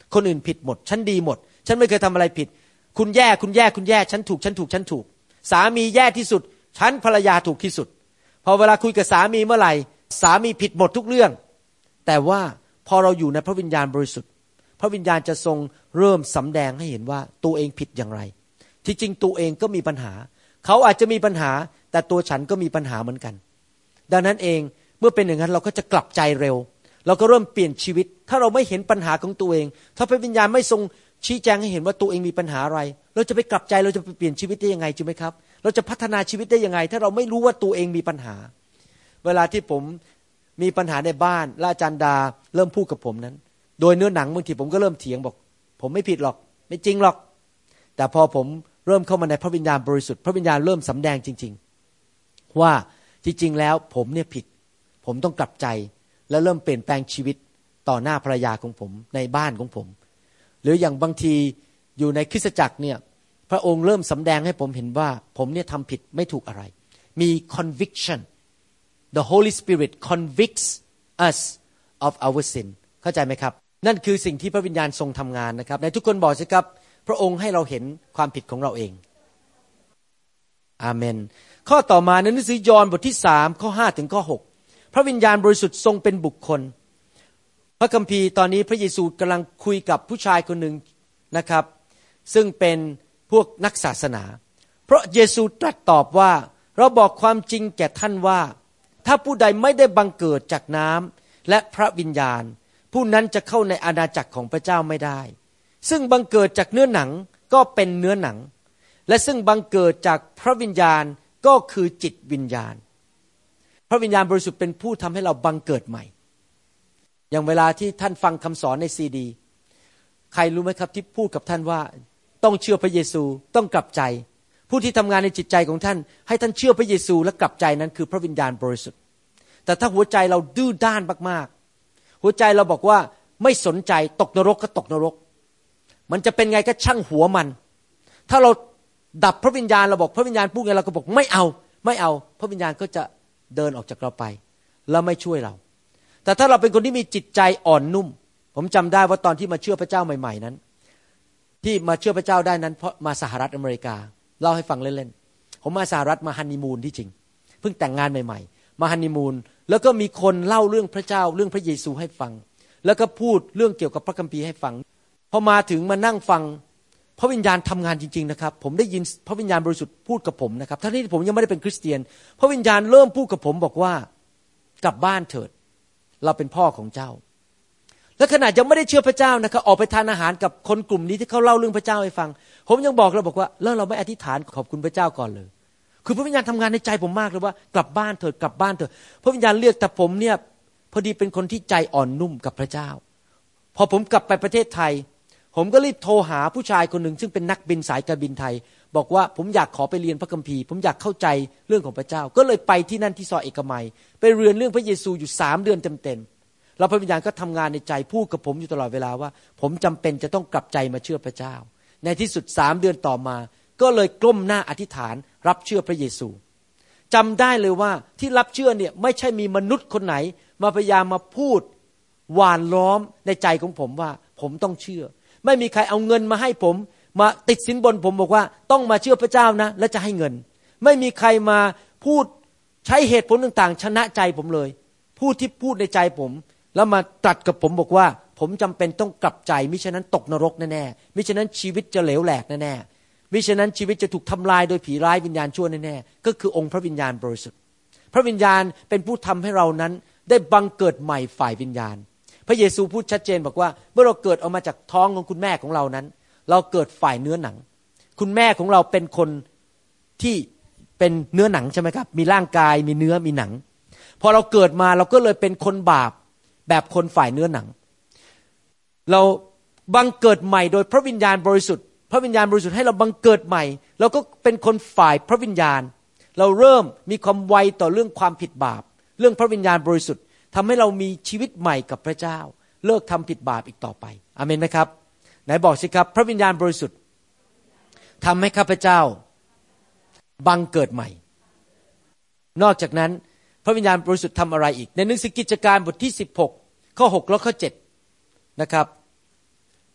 คนอื่นผิดหมดฉันดีหมดฉันไม่เคยทำอะไรผิดคุณแย่คุณแย่คุณแย่ฉันถูกฉันถูกฉันถูกสามีแย่ที่สุดฉันภรรยาถูกที่สุดพอเวลาคุยกับสามีเมื่อไหร่สามีผิดหมดทุกเรื่องแต่ว่าพอเราอยู่ในพระวิญญาณบริสุทธิ์พระวิญญาณจะทรงเริ่มสำแดงให้เห็นว่าตัวเองผิดอย่างไรที่จริงตัวเองก็มีปัญหาเขาอาจจะมีปัญหาแต่ตัวฉันก็มีปัญหาเหมือนกันดังนั้นเองเมื่อเป็นอย่างนั้นเราก็จะกลับใจเร็วเราก็เริ่มเปลี่ยนชีวิตถ้าเราไม่เห็นปัญหาของตัวเองถ้าพระวิญญาณไม่ทรงชี้แจงให้เห็นว่าตัวเองมีปัญหาอะไรเราจะไปกลับใจเราจะไปเปลี่ยนชีวิตได้ยังไงจริงไหมครับเราจะพัฒนาชีวิตได้ยังไงถ้าเราไม่รู้ว่าตัวเองมีปัญหาเวลาที่ผมมีปัญหาในบ้านและอาจารย์ดาเริ่มพูดกับผมนั้นโดยเนื้อหนังบางทีผมก็เริ่มเถียงบอกผมไม่ผิดหรอกไม่จริงหรอกแต่พอผมเริ่มเข้ามาในพระวิญญาณบริสุทธิ์พระวิญญาณเริ่มสำแดงจริงๆว่าจริงๆแล้วผมเนี่ยผิดผมต้องกลับใจและเริ่มเปลี่ยนแปลงชีวิตต่อหน้าภรรยาของผมในบ้านของผมหรืออย่างบางทีอยู่ในคริสตจักรเนี่ยพระองค์เริ่มสำแดงให้ผมเห็นว่าผมเนี่ยทำผิดไม่ถูกอะไรมี conviction the Holy Spirit convicts us of our sin เข้าใจไหมครับนั่นคือสิ่งที่พระวิญญาณทรงทำงานนะครับในทุกคนบอกสิครับพระองค์ให้เราเห็นความผิดของเราเองอาเมนข้อต่อมาในหนังสือยอห์นบทที่สามข้อห้าถึงข้อหกพระวิญญาณบริสุทธิ์ทรงเป็นบุคคลพระคัมภีร์ตอนนี้พระเยซูกำลังคุยกับผู้ชายคนหนึ่งนะครับซึ่งเป็นพวกนักศาสนาเพราะเยซูตรัสตอบว่าเราบอกความจริงแก่ท่านว่าถ้าผู้ใดไม่ได้บังเกิดจากน้ำและพระวิญญาณผู้นั้นจะเข้าในอาณาจักรของพระเจ้าไม่ได้ซึ่งบังเกิดจากเนื้อหนังก็เป็นเนื้อหนังและซึ่งบังเกิดจากพระวิญญาณก็คือจิตวิญญาณพระวิญญาณบริสุทธิ์เป็นผู้ทำให้เราบังเกิดใหม่อย่างเวลาที่ท่านฟังคำสอนในซีดีใครรู้ไหมครับที่พูดกับท่านว่าต้องเชื่อพระเยซูต้องกลับใจผู้ที่ทำงานในจิตใจของท่านให้ท่านเชื่อพระเยซูและกลับใจนั้นคือพระวิญญาณบริสุทธิ์แต่ถ้าหัวใจเราดื้อด้านมากๆหัวใจเราบอกว่าไม่สนใจตกนรกก็ตกนรกมันจะเป็นไงก็ช่างหัวมันถ้าเราดับพระวิญญาณเราบอกพระวิญญาณพูดไงเราก็บอกไม่เอาไม่เอาพระวิญญาณก็จะเดินออกจากเราไปแล้วไม่ช่วยเราแต่ถ้าเราเป็นคนที่มีจิตใจอ่อนนุ่มผมจำได้ว่าตอนที่มาเชื่อพระเจ้าใหม่ๆนั้นที่มาเชื่อพระเจ้าได้นั้นเพราะมาสหรัฐอเมริกาเล่าให้ฟังเล่นๆผมมาสหรัฐมาฮันนีมูนที่จริงเพิ่งแต่งงานใหม่ๆมาฮันนีมูนแล้วก็มีคนเล่าเรื่องพระเจ้าเรื่องพระเยซูให้ฟังแล้วก็พูดเรื่องเกี่ยวกับพระคัมภีร์ให้ฟังพอมาถึงมานั่งฟังพระวิญญาณทำงานจริงๆนะครับผมได้ยินพระวิญญาณบริสุทธิ์พูดกับผมนะครับทั้งที่ผมยังไม่ได้เป็นคริสเตียนพระวิญญาณเริ่มพูดกับผมบอกว่ากลับบ้านเถิดเราเป็นพ่อของเจ้าและขณะยังไม่ได้เชื่อพระเจ้านะครับออกไปทานอาหารกับคนกลุ่มนี้ที่เขาเล่าเรื่องพระเจ้าให้ฟังผมยังบอกเราบอกว่าแล้วเราไม่อธิษฐานขอบคุณพระเจ้าก่อนเลยคือพระวิญญาณทำงานในใจผมมากเลยว่ากลับบ้านเถิดกลับบ้านเถิดพระวิญญาณเรียกแต่ผมเนี่ยพอดีเป็นคนที่ใจอ่อนนุ่มกับพระเจ้าพอผมกลับไปประเทศไทยผมก็รีบโทรหาผู้ชายคนหนึ่งซึ่งเป็นนักบินสายการบินไทยบอกว่าผมอยากขอไปเรียนพระคัมภีร์ผมอยากเข้าใจเรื่องของพระเจ้าก็เลยไปที่นั่นที่ซอยเอกมัยไปเรียนเรื่องพระเยซูอยู่สามเดือนเต็มๆแล้วพระวิญญาณก็ทำงานในใจพูดกับผมอยู่ตลอดเวลาว่าผมจำเป็นจะต้องกลับใจมาเชื่อพระเจ้าในที่สุดสามเดือนต่อมาก็เลยกล้มหน้าอธิษฐานรับเชื่อพระเยซูจำได้เลยว่าที่รับเชื่อเนี่ยไม่ใช่มีมนุษย์คนไหนมาพยายามมาพูดหวานล้อมในใจของผมว่าผมต้องเชื่อไม่มีใครเอาเงินมาให้ผมมาติดสินบนผมบอกว่าต้องมาเชื่อพระเจ้านะและจะให้เงินไม่มีใครมาพูดใช้เหตุผลต่างๆชนะใจผมเลยพูดที่พูดในใจผมแล้วมาตรัสกับผมบอกว่าผมจำเป็นต้องกลับใจมิฉะนั้นตกนรกแน่ๆมิฉะนั้นชีวิตจะเหลวแหลกแน่ๆมิฉะนั้นชีวิตจะถูกทำลายโดยผีร้ายวิญญาณชั่วแน่ๆก็คือองค์พระวิญญาณบริสุทธิ์พระวิญญาณเป็นผู้ทำให้เรานั้นได้บังเกิดใหม่ฝ่ายวิญญาณพระเยซูพูดชัดเจนบอกว่าเมื่อเราเกิดออกมาจากท้องของคุณแม่ของเรานั้นเราเกิดฝ่ายเนื้อหนังคุณแม่ของเราเป็นคนที่เป็นเนื้อหนังใช่ไหมครับมีร่างกายมีเนื้อมีหนังพอเราเกิดมาเราก็เลยเป็นคนบาปแบบคนฝ่ายเนื้อหนังเราบังเกิดใหม่โดยพระวิญญาณบริสุทธิ์พระวิญญาณบริสุทธิ์ให้เราบังเกิดใหม่เราก็เป็นคนฝ่ายพระวิญญาณเราเริ่มมีความไวต่อเรื่องความผิดบาปเรื่องพระวิญญาณบริสุทธิ์ทำให้เรามีชีวิตใหม่กับพระเจ้าเลิกทำผิดบาปอีกต่อไปอาเมนไหมครับไหนบอกสิครับพระวิญญาณบริสุทธิ์ทำให้ข้าพเจ้าบังเกิดใหม่นอกจากนั้นพระวิญญาณบริสุทธิ์ทำอะไรอีกในหนังสือกิจการบทที่สิบหกข้อหกและข้อเจ็ดนะครับ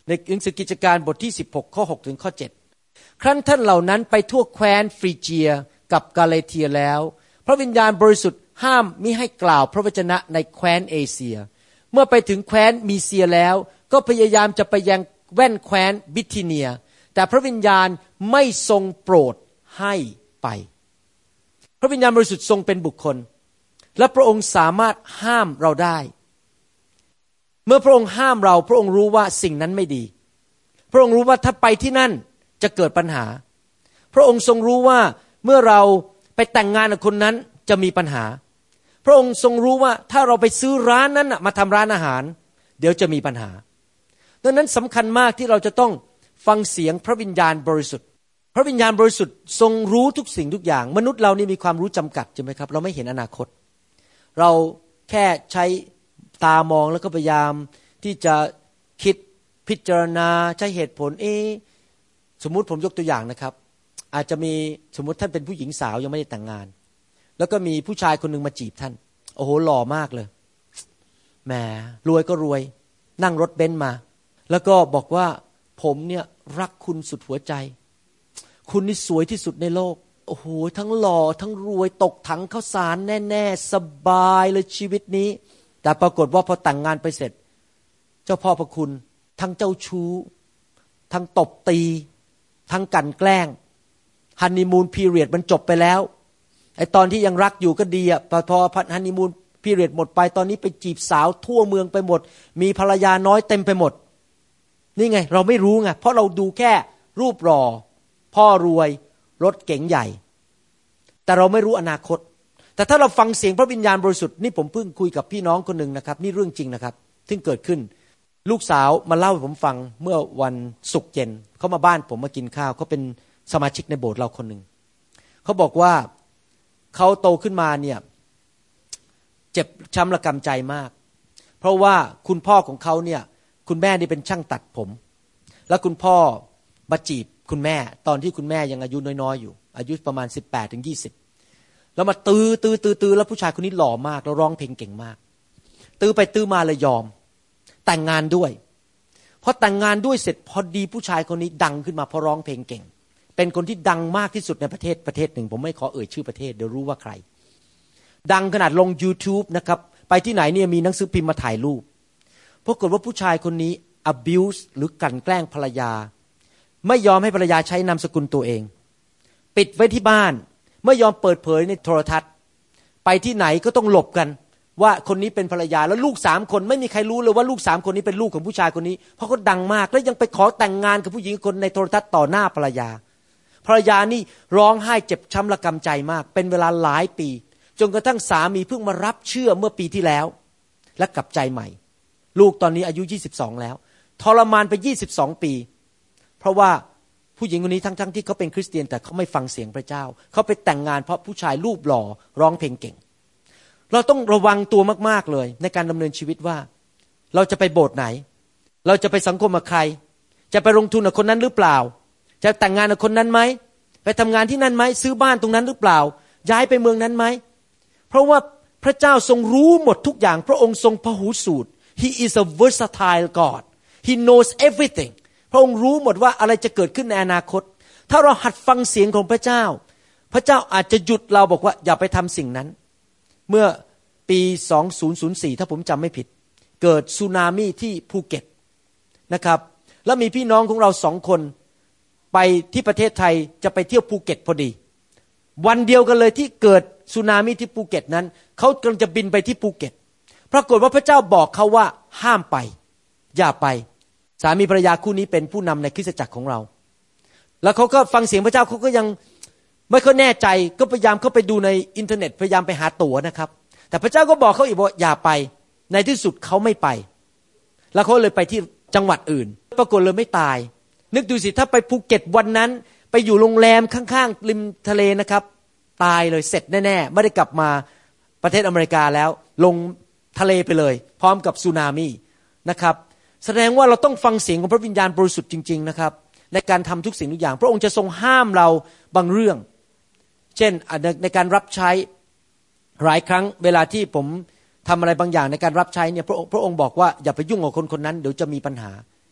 ในหนังสือกิจการบทที่สิบหกข้อหกถึงข้อเจ็ดครั้นท่านเหล่านั้นไปทั่วแคว้นฟรีเจียกับกาเลเทียแล้วพระวิญญาณบริสุทธิ์ห้ามมิให้กล่าวพระวจนะในแคว้นเอเชียเมื่อไปถึงแคว้นมีเซียแล้วก็พยายามจะไปยังแว่นแคว้นบิธิเนียแต่พระวิญญาณไม่ทรงโปรดให้ไปพระวิญญาณบริสุทธิ์ทรงเป็นบุคคลและพระองค์สามารถห้ามเราได้เมื่อพระองค์ห้ามเราพระองค์รู้ว่าสิ่งนั้นไม่ดีพระองค์รู้ว่าถ้าไปที่นั่นจะเกิดปัญหาพระองค์ทรงรู้ว่าเมื่อเราไปแต่งงานกับคนนั้นจะมีปัญหาพระองค์ทรงรู้ว่าถ้าเราไปซื้อร้านนั้นมาทำร้านอาหารเดี๋ยวจะมีปัญหาดังนั้นสำคัญมากที่เราจะต้องฟังเสียงพระวิญญาณบริสุทธิ์พระวิญญาณบริสุทธิ์ทรงรู้ทุกสิ่งทุกอย่างมนุษย์เรานี่มีความรู้จำกัดใช่ไหมครับเราไม่เห็นอนาคตเราแค่ใช้ตามองแล้วก็พยายามที่จะคิดพิจารณาใช้เหตุผลเอสมมุติผมยกตัวอย่างนะครับอาจจะมีสมมุติท่านเป็นผู้หญิงสาวยังไม่ได้แต่งงานแล้วก็มีผู้ชายคนนึงมาจีบท่านโอ้โหหล่อมากเลยแหมรวยก็รวยนั่งรถเบนซ์มาแล้วก็บอกว่าผมเนี่ยรักคุณสุดหัวใจคุณนี่สวยที่สุดในโลกโอ้โหทั้งหล่อทั้งรวยตกถังข้าวสารแน่ๆสบายเลยชีวิตนี้แต่ปรากฏว่าพอแต่งงานไปเสร็จเจ้าพ่อพระคุณทั้งเจ้าชู้ทั้งตบตีทั้งกันแกล้งฮันนีมูนพีเรียดมันจบไปแล้วไอ้ตอนที่ยังรักอยู่ก็ดีอ่ะพอพอฮันนีมูนพีเรียดหมดไปตอนนี้ไปจีบสาวทั่วเมืองไปหมดมีภรรยาน้อยเต็มไปหมดนี่ไงเราไม่รู้ไงเพราะเราดูแค่รูปหล่อพ่อรวยรถเก๋งใหญ่แต่เราไม่รู้อนาคตแต่ถ้าเราฟังเสียงพระวิญญาณบริสุทธิ์นี่ผมเพิ่งคุยกับพี่น้องคนหนึ่งนะครับนี่เรื่องจริงนะครับที่เกิดขึ้นลูกสาวมาเล่าให้ผมฟังเมื่อวันศุกร์เย็นเขามาบ้านผมมากินข้าวเขาเป็นสมาชิกในโบสถ์เราคนหนึ่งเขาบอกว่าเขาโตขึ้นมาเนี่ยเจ็บช้ำระกำใจมากเพราะว่าคุณพ่อของเขาเนี่ยคุณแม่นี่เป็นช่างตัดผมแล้วคุณพ่อมาจีบคุณแม่ตอนที่คุณแม่ยังอายุน้อยๆอยู่อายุประมาณสิบแปดถึงยี่สิบแล้วมาตื้อตื้อตื้อตื้อแล้วผู้ชายคนนี้หล่อมากแล้วร้องเพลงเก่งมากตื้อไปตื้อมาเลยยอมแต่งงานด้วยพอแต่งงานด้วยเสร็จพอดีผู้ชายคนนี้ดังขึ้นมาเพราะร้องเพลงเก่งเป็นคนที่ดังมากที่สุดในประเทศประเทศหนึ่งผมไม่ขอเอ่ยชื่อประเทศเดี๋ยวรู้ว่าใครดังขนาดลง YouTube นะครับไปที่ไหนเนี่ยมีหนังสือพิมพ์มาถ่ายรูปปรากฏว่าผู้ชายคนนี้ abuse หรือกลั่นแกล้งภรรยาไม่ยอมให้ภรรยาใช้นามสกุลตัวเองปิดไว้ที่บ้านไม่ยอมเปิดเผยในโทรทัศน์ไปที่ไหนก็ต้องหลบกันว่าคนนี้เป็นภรรยาแล้วลูกสามคนไม่มีใครรู้เลยว่าลูกสามคนนี้เป็นลูกของผู้ชายคนนี้เพราะเขาดังมากแล้วยังไปขอแต่งงานกับผู้หญิงคนในโทรทัศน์ต่อหน้าภรรยาภรรยานี่ร้องไห้เจ็บช้ำระกำใจมากเป็นเวลาหลายปีจนกระทั่งสามีเพิ่งมารับเชื่อเมื่อปีที่แล้วและกลับใจใหม่ลูกตอนนี้อายุยี่สิบสองแล้วทรมานไปยี่สิบสองปีเพราะว่าผู้หญิงคนนี้ทั้งๆที่เขาเป็นคริสเตียนแต่เขาไม่ฟังเสียงพระเจ้าเขาไปแต่งงานเพราะผู้ชายรูปหล่อร้องเพลงเก่งเราต้องระวังตัวมากๆเลยในการดำเนินชีวิตว่าเราจะไปโบสถ์ไหนเราจะไปสังคมกับใครจะไปลงทุนกับคนนั้นหรือเปล่าจะแต่งงานกับคนนั้นไหมไปทำงานที่นั่นไหมซื้อบ้านตรงนั้นหรือเปล่าย้ายไปเมืองนั้นไหมเพราะว่าพระเจ้าทรงรู้หมดทุกอย่างพระองค์ทรงพหูสูตร He is a versatile God He knows everything พระองค์รู้หมดว่าอะไรจะเกิดขึ้นในอนาคตถ้าเราหัดฟังเสียงของพระเจ้าพระเจ้าอาจจะหยุดเราบอกว่าอย่าไปทำสิ่งนั้นเมื่อปีสองพันสี่ถ้าผมจำไม่ผิดเกิดสึนามิที่ภูเก็ตนะครับแล้วมีพี่น้องของเราสองคนไปที่ประเทศไทยจะไปเที่ยวภูเก็ตพอดีวันเดียวกันเลยที่เกิดสึนามิที่ภูเก็ตนั้นเขากำลังจะบินไปที่ภูเก็ตปรากฏว่าพระเจ้าบอกเขาว่าห้ามไปอย่าไปสามีภรรยาคู่นี้เป็นผู้นำในคริสตจักรของเราแล้วเขาก็ฟังเสียงพระเจ้าเขาก็ยังไม่ค่อยแน่ใจก็พยายามเข้าไปดูในอินเทอร์เน็ตพยายามไปหาตั๋วนะครับแต่พระเจ้าก็บอกเขาอีกว่าอย่าไปในที่สุดเขาไม่ไปแล้วเขาเลยไปที่จังหวัดอื่นปรากฏเลยไม่ตายนึกดูสิถ้าไปภูเก็ตวันนั้นไปอยู่โรงแรมข้างๆริมทะเลนะครับตายเลยเสร็จแน่ๆไม่ได้กลับมาประเทศอเมริกาแล้วลงทะเลไปเลยพร้อมกับสึนามินะครับแสดงว่าเราต้องฟังเสียงของพระวิญญาณบริสุทธิ์จริงๆนะครับในการทำทุกสิ่งทุกอย่างพระองค์จะทรงห้ามเราบางเรื่องเช่นในการรับใช้หลายครั้งเวลาที่ผมทำอะไรบางอย่างในการรับใช้เนี่ยพระองค์พระองค์บอกว่าอย่าไปยุ่งกับคนคนนั้นเดี๋ยวจะมีปัญหา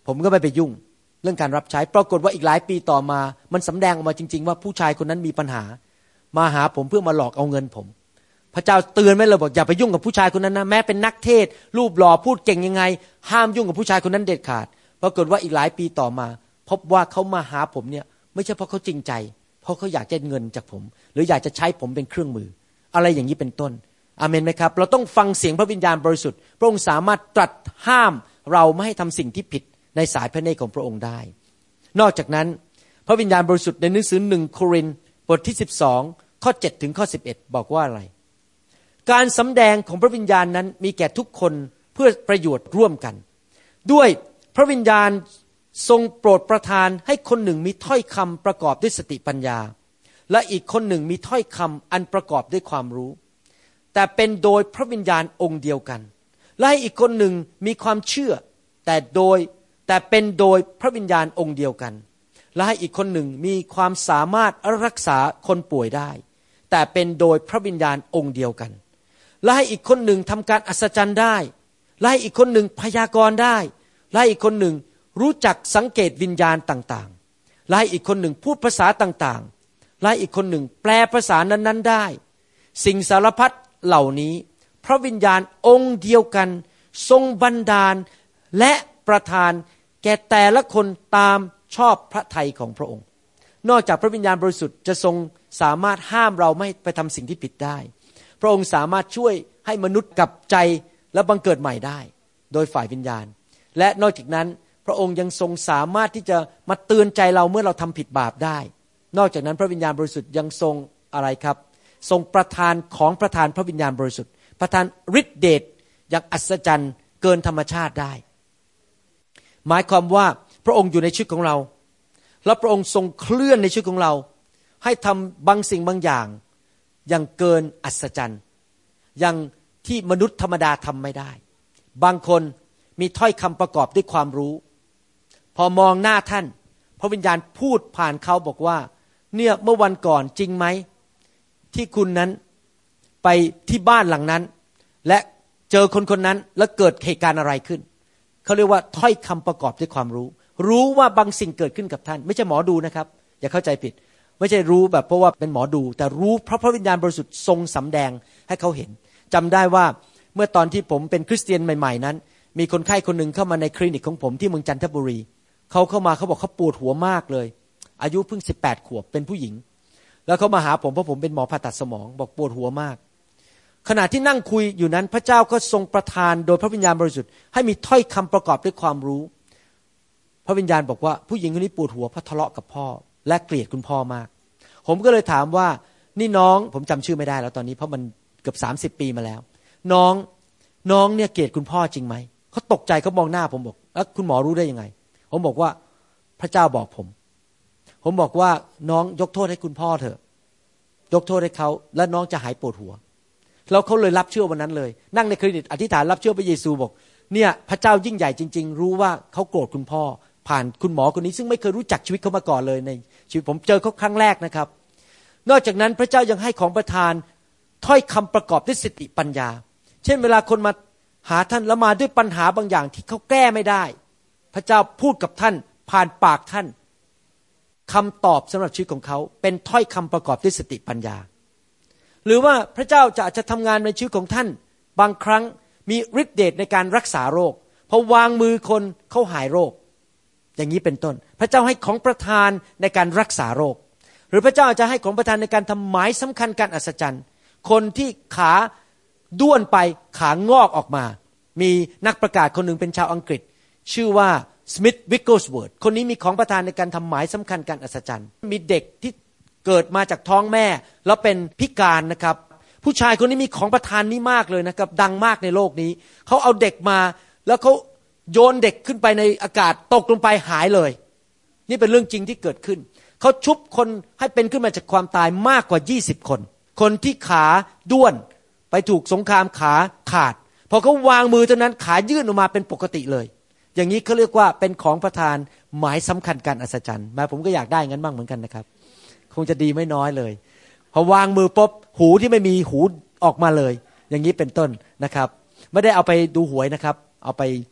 ผมก็ไม่ไปยุ่งเรื่องการรับใช้ปรากฏว่าอีกหลายปีต่อมามันสำแดงออกมาจริงๆว่าผู้ชายคนนั้นมีปัญหามาหาผมเพื่อมาหลอกเอาเงินผมพระเจ้าเตือนไว้เลยบอกอย่าไปยุ่งกับผู้ชายคนนั้นนะแม้เป็นนักเทศรูปหล่อพูดเก่งยังไงห้ามยุ่งกับผู้ชายคนนั้นเด็ดขาดปรากฏว่าอีกหลายปีต่อมาพบว่าเขามาหาผมเนี่ยไม่ใช่เพราะเขาจริงใจเพราะเขาอยากจะเงินจากผมหรืออยากจะใช้ผมเป็นเครื่องมืออะไรอย่างนี้เป็นต้นอาเมนไหมครับเราต้องฟังเสียงพระวิญญาณบริสุทธิ์พระองค์สามารถตรัสห้ามเราไม่ให้ทำสิ่งที่ผิดในสายพระเนตรของพระองค์ได้นอกจากนั้นพระวิญญาณบริสุทธิ์ในหนังสือหนึ่งโครินธ์บทที่สิบสองข้อเจ็ดถึงข้อสิบเอ็ดบอกว่าอะไรการสำแดงของพระวิญญาณนั้นมีแก่ทุกคนเพื่อประโยชน์ร่วมกันด้วยพระวิญญาณทรงโปรดประทานให้คนหนึ่งมีถ้อยคำประกอบด้วยสติปัญญาและอีกคนหนึ่งมีถ้อยคำอันประกอบด้วยความรู้แต่เป็นโดยพระวิญญาณองค์เดียวกันและให้อีกคนหนึ่งมีความเชื่อแต่โดยแต่เป็นโดยพระวิญญาณองค์เดียวกันและให้อีกคนหนึ่งมีความสามารถรักษาคนป่วยได้แต่เป็นโดยพระวิญญาณองค์เดียวกันและให้อีกคนหนึ่งทำการอัศจรรย์ได้และให้อีกคนหนึ่งพยากรณ์ได้และให้อีกคนหนึ่งรู้จักสังเกตวิญญาณต่างๆและให้อีกคนหนึ่งพูดภาษาต่างๆและอีกคนหนึ่งแปลภาษานั้นๆได้สิ่งสารพัดเหล่านี้พระวิญญาณองค์เดียวกันทรงบันดาลและประทานแก่แต่ละคนตามชอบพระทัยของพระองค์นอกจากพระวิญญาณบริสุทธิ์จะทรงสามารถห้ามเราไม่ไปทำสิ่งที่ผิดได้พระองค์สามารถช่วยให้มนุษย์กลับใจและบังเกิดใหม่ได้โดยฝ่ายวิญญาณและนอกจากนั้นพระองค์ยังทรงสามารถที่จะมาเตือนใจเราเมื่อเราทำผิดบาปได้นอกจากนั้นพระวิญญาณบริสุทธิ์ยังทรงอะไรครับทรงประทานของประทานพระวิญญาณบริสุทธิ์ประทานฤทธิเดชอย่างอัศจรรย์เกินธรรมชาติได้หมายความว่าพระองค์อยู่ในชีวิตของเราและพระองค์ทรงเคลื่อนในชีวิตของเราให้ทำบางสิ่งบางอย่างอย่างเกินอัศจรรย์อย่างที่มนุษย์ธรรมดาทำไม่ได้บางคนมีถ้อยคำประกอบด้วยความรู้พอมองหน้าท่านพระวิญญาณพูดผ่านเขาบอกว่าเนี่ยเมื่อวันก่อนจริงไหมที่คุณนั้นไปที่บ้านหลังนั้นและเจอคนคนนั้นแล้วเกิดเหตุการณ์อะไรขึ้นเขาเรียกว่าถ้อยคำประกอบด้วยความรู้รู้ว่าบางสิ่งเกิดขึ้นกับท่านไม่ใช่หมอดูนะครับอย่าเข้าใจผิดไม่ใช่รู้แบบเพราะว่าเป็นหมอดูแต่รู้เพราะพระวิญญาณบริสุทธิ์ทรงสำแดงให้เขาเห็นจำได้ว่าเมื่อตอนที่ผมเป็นคริสเตียนใหม่ๆนั้นมีคนไข้คนหนึ่งเข้ามาในคลินิกของผมที่เมืองจันทบุรีเขาเข้ามาเขาบอกเขาปวดหัวมากเลยอายุเพิ่งสิบแปดขวบเป็นผู้หญิงแล้วเขามาหาผมเพราะผมเป็นหมอผ่าตัดสมองบอกปวดหัวมากขณะที่นั่งคุยอยู่นั้นพระเจ้าก็ทรงประทานโดยพระวิญญาณบริสุทธิ์ให้มีถ้อยคำประกอบด้วยความรู้พระวิญญาณบอกว่าผู้หญิงคนนี้ปวดหัวเพราะทะเลาะกับพ่อและเกลียดคุณพ่อมากผมก็เลยถามว่านี่น้องผมจำชื่อไม่ได้แล้วตอนนี้เพราะมันเกือบสามสิบปีมาแล้วน้องน้องเนี่ยเกลียดคุณพ่อจริงไหมเขาตกใจเขามองหน้าผมบอกแล้วคุณหมอรู้ได้ยังไงผมบอกว่าพระเจ้าบอกผมผมบอกว่าน้องยกโทษให้คุณพ่อเถอะยกโทษให้เขาและน้องจะหายปวดหัวแล้วเขาเลยรับเชื่อวันนั้นเลยนั่งในคลินิกอธิษฐานรับเชื่อพระเยซูบอกเนี่ยพระเจ้ายิ่งใหญ่จริงๆรู้ว่าเขาโกรธคุณพ่อผ่านคุณหมอคนนี้ซึ่งไม่เคยรู้จักชีวิตเขามาก่อนเลยในชีวิตผมเจอเขาครั้งแรกนะครับนอกจากนั้นพระเจ้ายังให้ของประทานถ้อยคำประกอบด้วยสติปัญญาเช่นเวลาคนมาหาท่านแล้วมาด้วยปัญหาบางอย่างที่เขาแก้ไม่ได้พระเจ้าพูดกับท่านผ่านปากท่านคำตอบสำหรับชีวิตของเขาเป็นถ้อยคำประกอบด้วยสติปัญญาหรือว่าพระเจ้าจะอาจจะทำงานในชีวิตของท่านบางครั้งมีฤทธิ์เดชในการรักษาโรคพอวางมือคนเขาหายโรคอย่างนี้เป็นต้นพระเจ้าให้ของประทานในการรักษาโรคหรือพระเจ้าจะให้ของประทานในการทำหมายสำคัญการอัศจรรย์คนที่ขาด้วนไปขางอกออกมามีนักประกาศคนหนึ่งเป็นชาวอังกฤษชื่อว่าสมิธวิกเกิลสเวิร์ธคนนี้มีของประทานในการทำหมายสำคัญการอัศจรรย์มีเด็กที่เกิดมาจากท้องแม่แล้วเป็นพิการนะครับผู้ชายคนนี้มีของประทานนี้มากเลยนะครับดังมากในโลกนี้เขาเอาเด็กมาแล้วเขาโยนเด็กขึ้นไปในอากาศตกลงไปหายเลยนี่เป็นเรื่องจริงที่เกิดขึ้นเขาชุบคนให้เป็นขึ้นมาจากความตายมากกว่ายี่สิบคนคนที่ขาด้วนไปถูกสงครามขาขาดพอเขาวางมือเท่านั้นขายื่นออกมาเป็นปกติเลยอย่างนี้เขาเรียกว่าเป็นของประทานหมายสำคัญการอัศจรรย์แม้ผมก็อยากได้งั้นบ้างเหมือนกันนะครับคงจะดีไม่น้อยเลยพอวางมือปุ๊บหูที่ไม่มีหูออกมาเลยอย่างนี้เป็นต้นนะครับไม่ได้เอาไปดูหวยนะครับเอาไป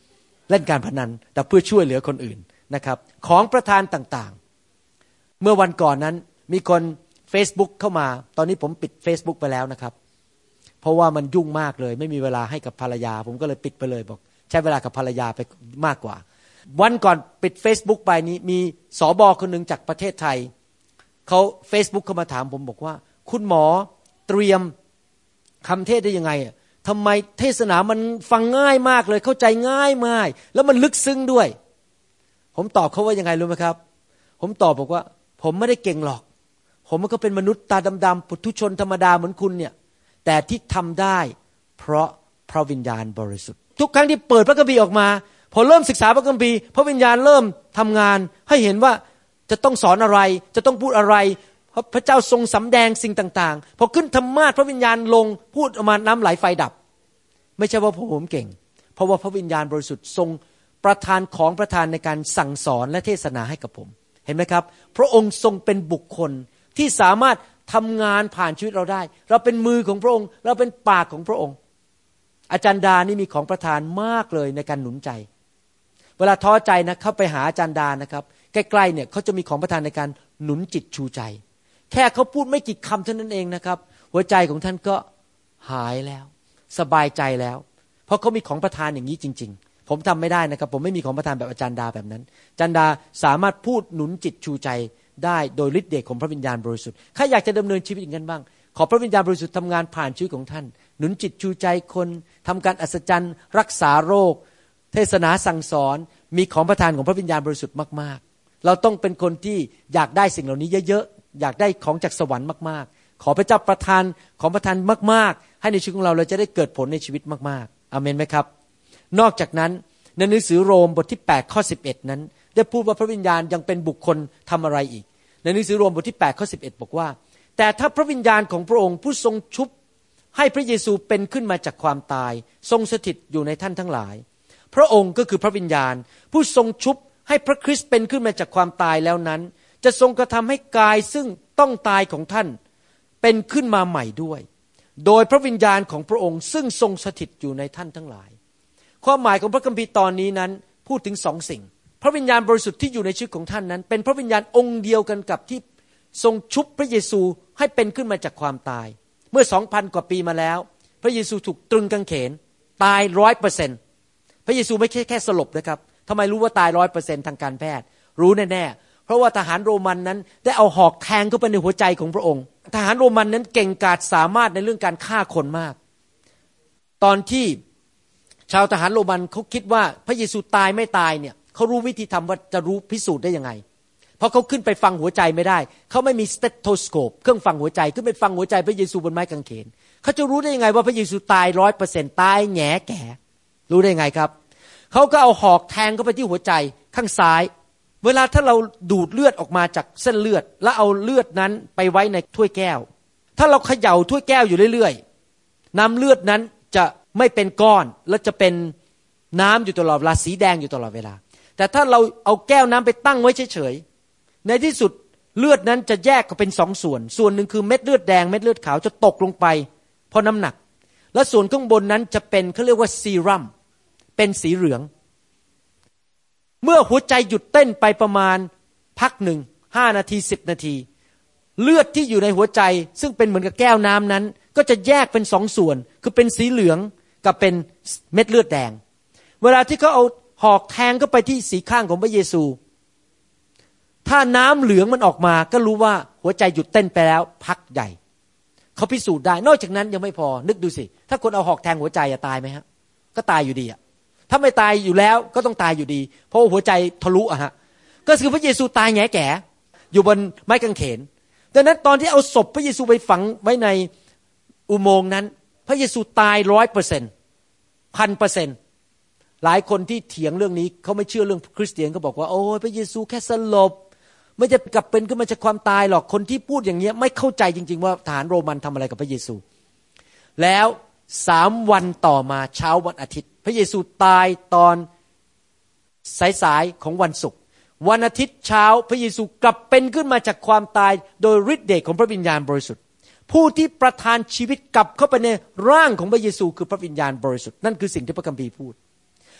เล่นการพนันแต่เพื่อช่วยเหลือคนอื่นนะครับของประทานต่างๆเมื่อวันก่อนนั้นมีคน Facebook เข้ามาตอนนี้ผมปิด Facebook ไปแล้วนะครับเพราะว่ามันยุ่งมากเลยไม่มีเวลาให้กับภรรยาผมก็เลยปิดไปเลยบอกใช้เวลากับภรรยาไปมากกว่าวันก่อนปิด Facebook ไปนี้มีสบคนหนึ่งจากประเทศไทยเขา Facebook เข้ามาถามผมบอกว่าคุณหมอเตรียมคำเทศได้ยังไงทำไมเทศนามันฟังง่ายมากเลยเข้าใจง่ายมากแล้วมันลึกซึ้งด้วยผมตอบเขาว่ายังไงรู้ไหมครับผมตอบบอกว่าผมไม่ได้เก่งหรอกผมก็เป็นมนุษย์ตาดำๆปุถุชนธรรมดาเหมือนคุณเนี่ยแต่ที่ทำได้เพราะพระวิญญาณบริสุทธิ์ทุกครั้งที่เปิดพระคัมภีร์ออกมาพอเริ่มศึกษาพระคัมภีร์พระวิญญาณเริ่มทำงานให้เห็นว่าจะต้องสอนอะไรจะต้องพูดอะไรพระเจ้าทรงสำแดงสิ่งต่างๆพอขึ้นธรรมาสน์พระวิญญาณลงพูดออกมาน้ำไหลไฟดับไม่ใช่ว่าผมเก่งเพราะว่าพระวิญญาณบริสุทธิ์ทรงประทานของประทานในการสั่งสอนและเทศนาให้กับผมเห็นไหมครับพระองค์ทรงเป็นบุคคลที่สามารถทำงานผ่านชีวิตเราได้เราเป็นมือของพระองค์เราเป็นปากของพระองค์อาจารย์ดานี่มีของประทานมากเลยในการหนุนใจเวลาท้อใจนะเข้าไปหาอาจารย์ดานะครับใกล้ๆเนี่ยเขาจะมีของประทานในการหนุนจิตชูใจแค่เขาพูดไม่กี่คำเท่านั้นเองนะครับหัวใจของท่านก็หายแล้วสบายใจแล้วเพราะเขามีของประทานอย่างนี้จริงๆผมทำไม่ได้นะครับผมไม่มีของประทานแบบอาจารย์ดาแบบนั้นอาจารย์ดาสามารถพูดหนุนจิตชูใจได้โดยฤทธิ์เดชของพระวิญญาณบริสุทธิ์ใครอยากจะดำเนินชีวิตอย่างนั้นบ้างขอพระวิญญาณบริสุทธิ์ทำงานผ่านชีวิตของท่านหนุนจิตชูใจคนทำการอัศจรรย์รักษาโรคเทศนาสั่งสอนมีของประทานของพระวิญญาณบริสุทธิ์มากๆเราต้องเป็นคนที่อยากได้สิ่งเหล่านี้เยอะๆอยากได้ของจากสวรรค์มากๆขอพระเจ้าประทานของประทานมากๆให้ในชีวิตของเราเราจะได้เกิดผลในชีวิตมากๆอาเมนไหมครับนอกจากนั้นในหนังสือโรมบทที่แปดข้อสิบเอ็ดนั้นได้พูดว่าพระวิญญาณยังเป็นบุคคลทำอะไรอีกในหนังสือโรมบทที่แปดข้อสิบเอ็ดบอกว่าแต่ถ้าพระวิญญาณของพระองค์ผู้ทรงชุบให้พระเยซูเป็นขึ้นมาจากความตายทรงสถิตอยู่ในท่านทั้งหลายพระองค์ก็คือพระวิญญาณผู้ทรงชุบให้พระคริสต์เป็นขึ้นมาจากความตายแล้วนั้นจะทรงกระทำให้กายซึ่งต้องตายของท่านเป็นขึ้นมาใหม่ด้วยโดยพระวิญญาณของพระองค์ซึ่งทรงสถิตอยู่ในท่านทั้งหลายความหมายของพระคัมภีร์ตอนนี้นั้นพูดถึงสองสิ่งพระวิญญาณบริสุทธิ์ที่อยู่ในชีวิตของท่านนั้นเป็นพระวิญญาณองค์เดียวกันกับที่ทรงชุบพระเยซูให้เป็นขึ้นมาจากความตายเมื่อ สองพัน กว่าปีมาแล้วพระเยซูถูกตรึงกางเขนตาย ร้อยเปอร์เซ็นต์ พระเยซูไม่ใช่แค่สลบนะครับทำไมรู้ว่าตาย ร้อยเปอร์เซ็นต์ ทางการแพทย์รู้แน่ๆเพราะว่าทหารโรมันนั้นได้เอาหอกแทงเข้าไปในหัวใจของพระองค์ทหารโรมันนั้นเก่งกาจสามารถในเรื่องการฆ่าคนมากตอนที่ชาวทหารโรมันเขาคิดว่าพระเยซูตายไม่ตายเนี่ยเขารู้วิธีทำว่าจะรู้พิสูจน์ได้ยังไงเพราะเขาขึ้นไปฟังหัวใจไม่ได้เขาไม่มีสเตโทสโคปเครื่องฟังหัวใจขึ้นไปฟังหัวใจพระเยซูบนไม้กางเขนเขาจะรู้ได้ยังไงว่าพระเยซูตาย ร้อยเปอร์เซ็นต์ ตายแง่แก่รู้ได้ยังไงครับเขาก็เอาหอกแทงเข้าไปที่หัวใจข้างซ้ายเวลาถ้าเราดูดเลือดออกมาจากเส้นเลือดแล้วเอาเลือดนั้นไปไว้ในถ้วยแก้วถ้าเราเขย่าถ้วยแก้วอยู่เรื่อยๆน้ำเลือดนั้นจะไม่เป็นก้อนและจะเป็นน้ำอยู่ตลอดเวลาสีแดงอยู่ตลอดเวลาแต่ถ้าเราเอาแก้วน้ำไปตั้งไว้เฉยๆในที่สุดเลือดนั้นจะแยกออกเป็นสองส่วนส่วนหนึ่งคือเม็ดเลือดแดงเม็ดเลือดขาวจะตกลงไปเพราะน้ำหนักและส่วนข้างบนนั้นจะเป็นเขาเรียกว่าซีรัมเป็นสีเหลืองเมื่อหัวใจหยุดเต้นไปประมาณพักหนึ่งห้านาทีสิบนาทีเลือดที่อยู่ในหัวใจซึ่งเป็นเหมือนกับแก้วน้ำนั้นก็จะแยกเป็นสองส่วนคือเป็นสีเหลืองกับเป็นเม็ดเลือดแดงเวลาที่เขาเอาหอกแทงเข้าไปที่สีข้างของพระเยซูถ้าน้ำเหลืองมันออกมาก็รู้ว่าหัวใจหยุดเต้นไปแล้วพักใหญ่เขาพิสูจน์ได้นอกจากนั้นยังไม่พอนึกดูสิถ้าคนเอาหอกแทงหัวใจจะตายไหมฮะก็ตายอยู่ดีอะถ้าไม่ตายอยู่แล้วก็ต้องตายอยู่ดีเพราะหัวใจทะลุอะฮะก็คือพระเยซูตายแง่แก่อยู่บนไม้กางเขนดังนั้นตอนที่เอาศพพระเยซูไปฝังไว้ในอุโมงค์นั้นพระเยซูตายร้อยเปอร์เซ็นต์พันเปอร์เซ็นต์หลายคนที่เถียงเรื่องนี้เขาไม่เชื่อเรื่องคริสเตียนเขาบอกว่าโอ้ยพระเยซูแค่สลบไม่จะกลับเป็นขึ้นมาจากความตายหรอกคนที่พูดอย่างนี้ไม่เข้าใจจริงๆว่าทหารโรมันทำอะไรกับพระเยซูแล้วสามวันต่อมาเช้าวันอาทิตย์พระเยซูตายตอนสายๆของวันศุกร์วันอาทิตย์เช้าพระเยซูกลับเป็นขึ้นมาจากความตายโดยฤทธิ์เดชของพระวิญญาณบริสุทธิ์ผู้ที่ประทานชีวิตกลับเข้าไปในร่างของพระเยซูคือพระวิญญาณบริสุทธิ์นั่นคือสิ่งที่พระคัมภีร์พูด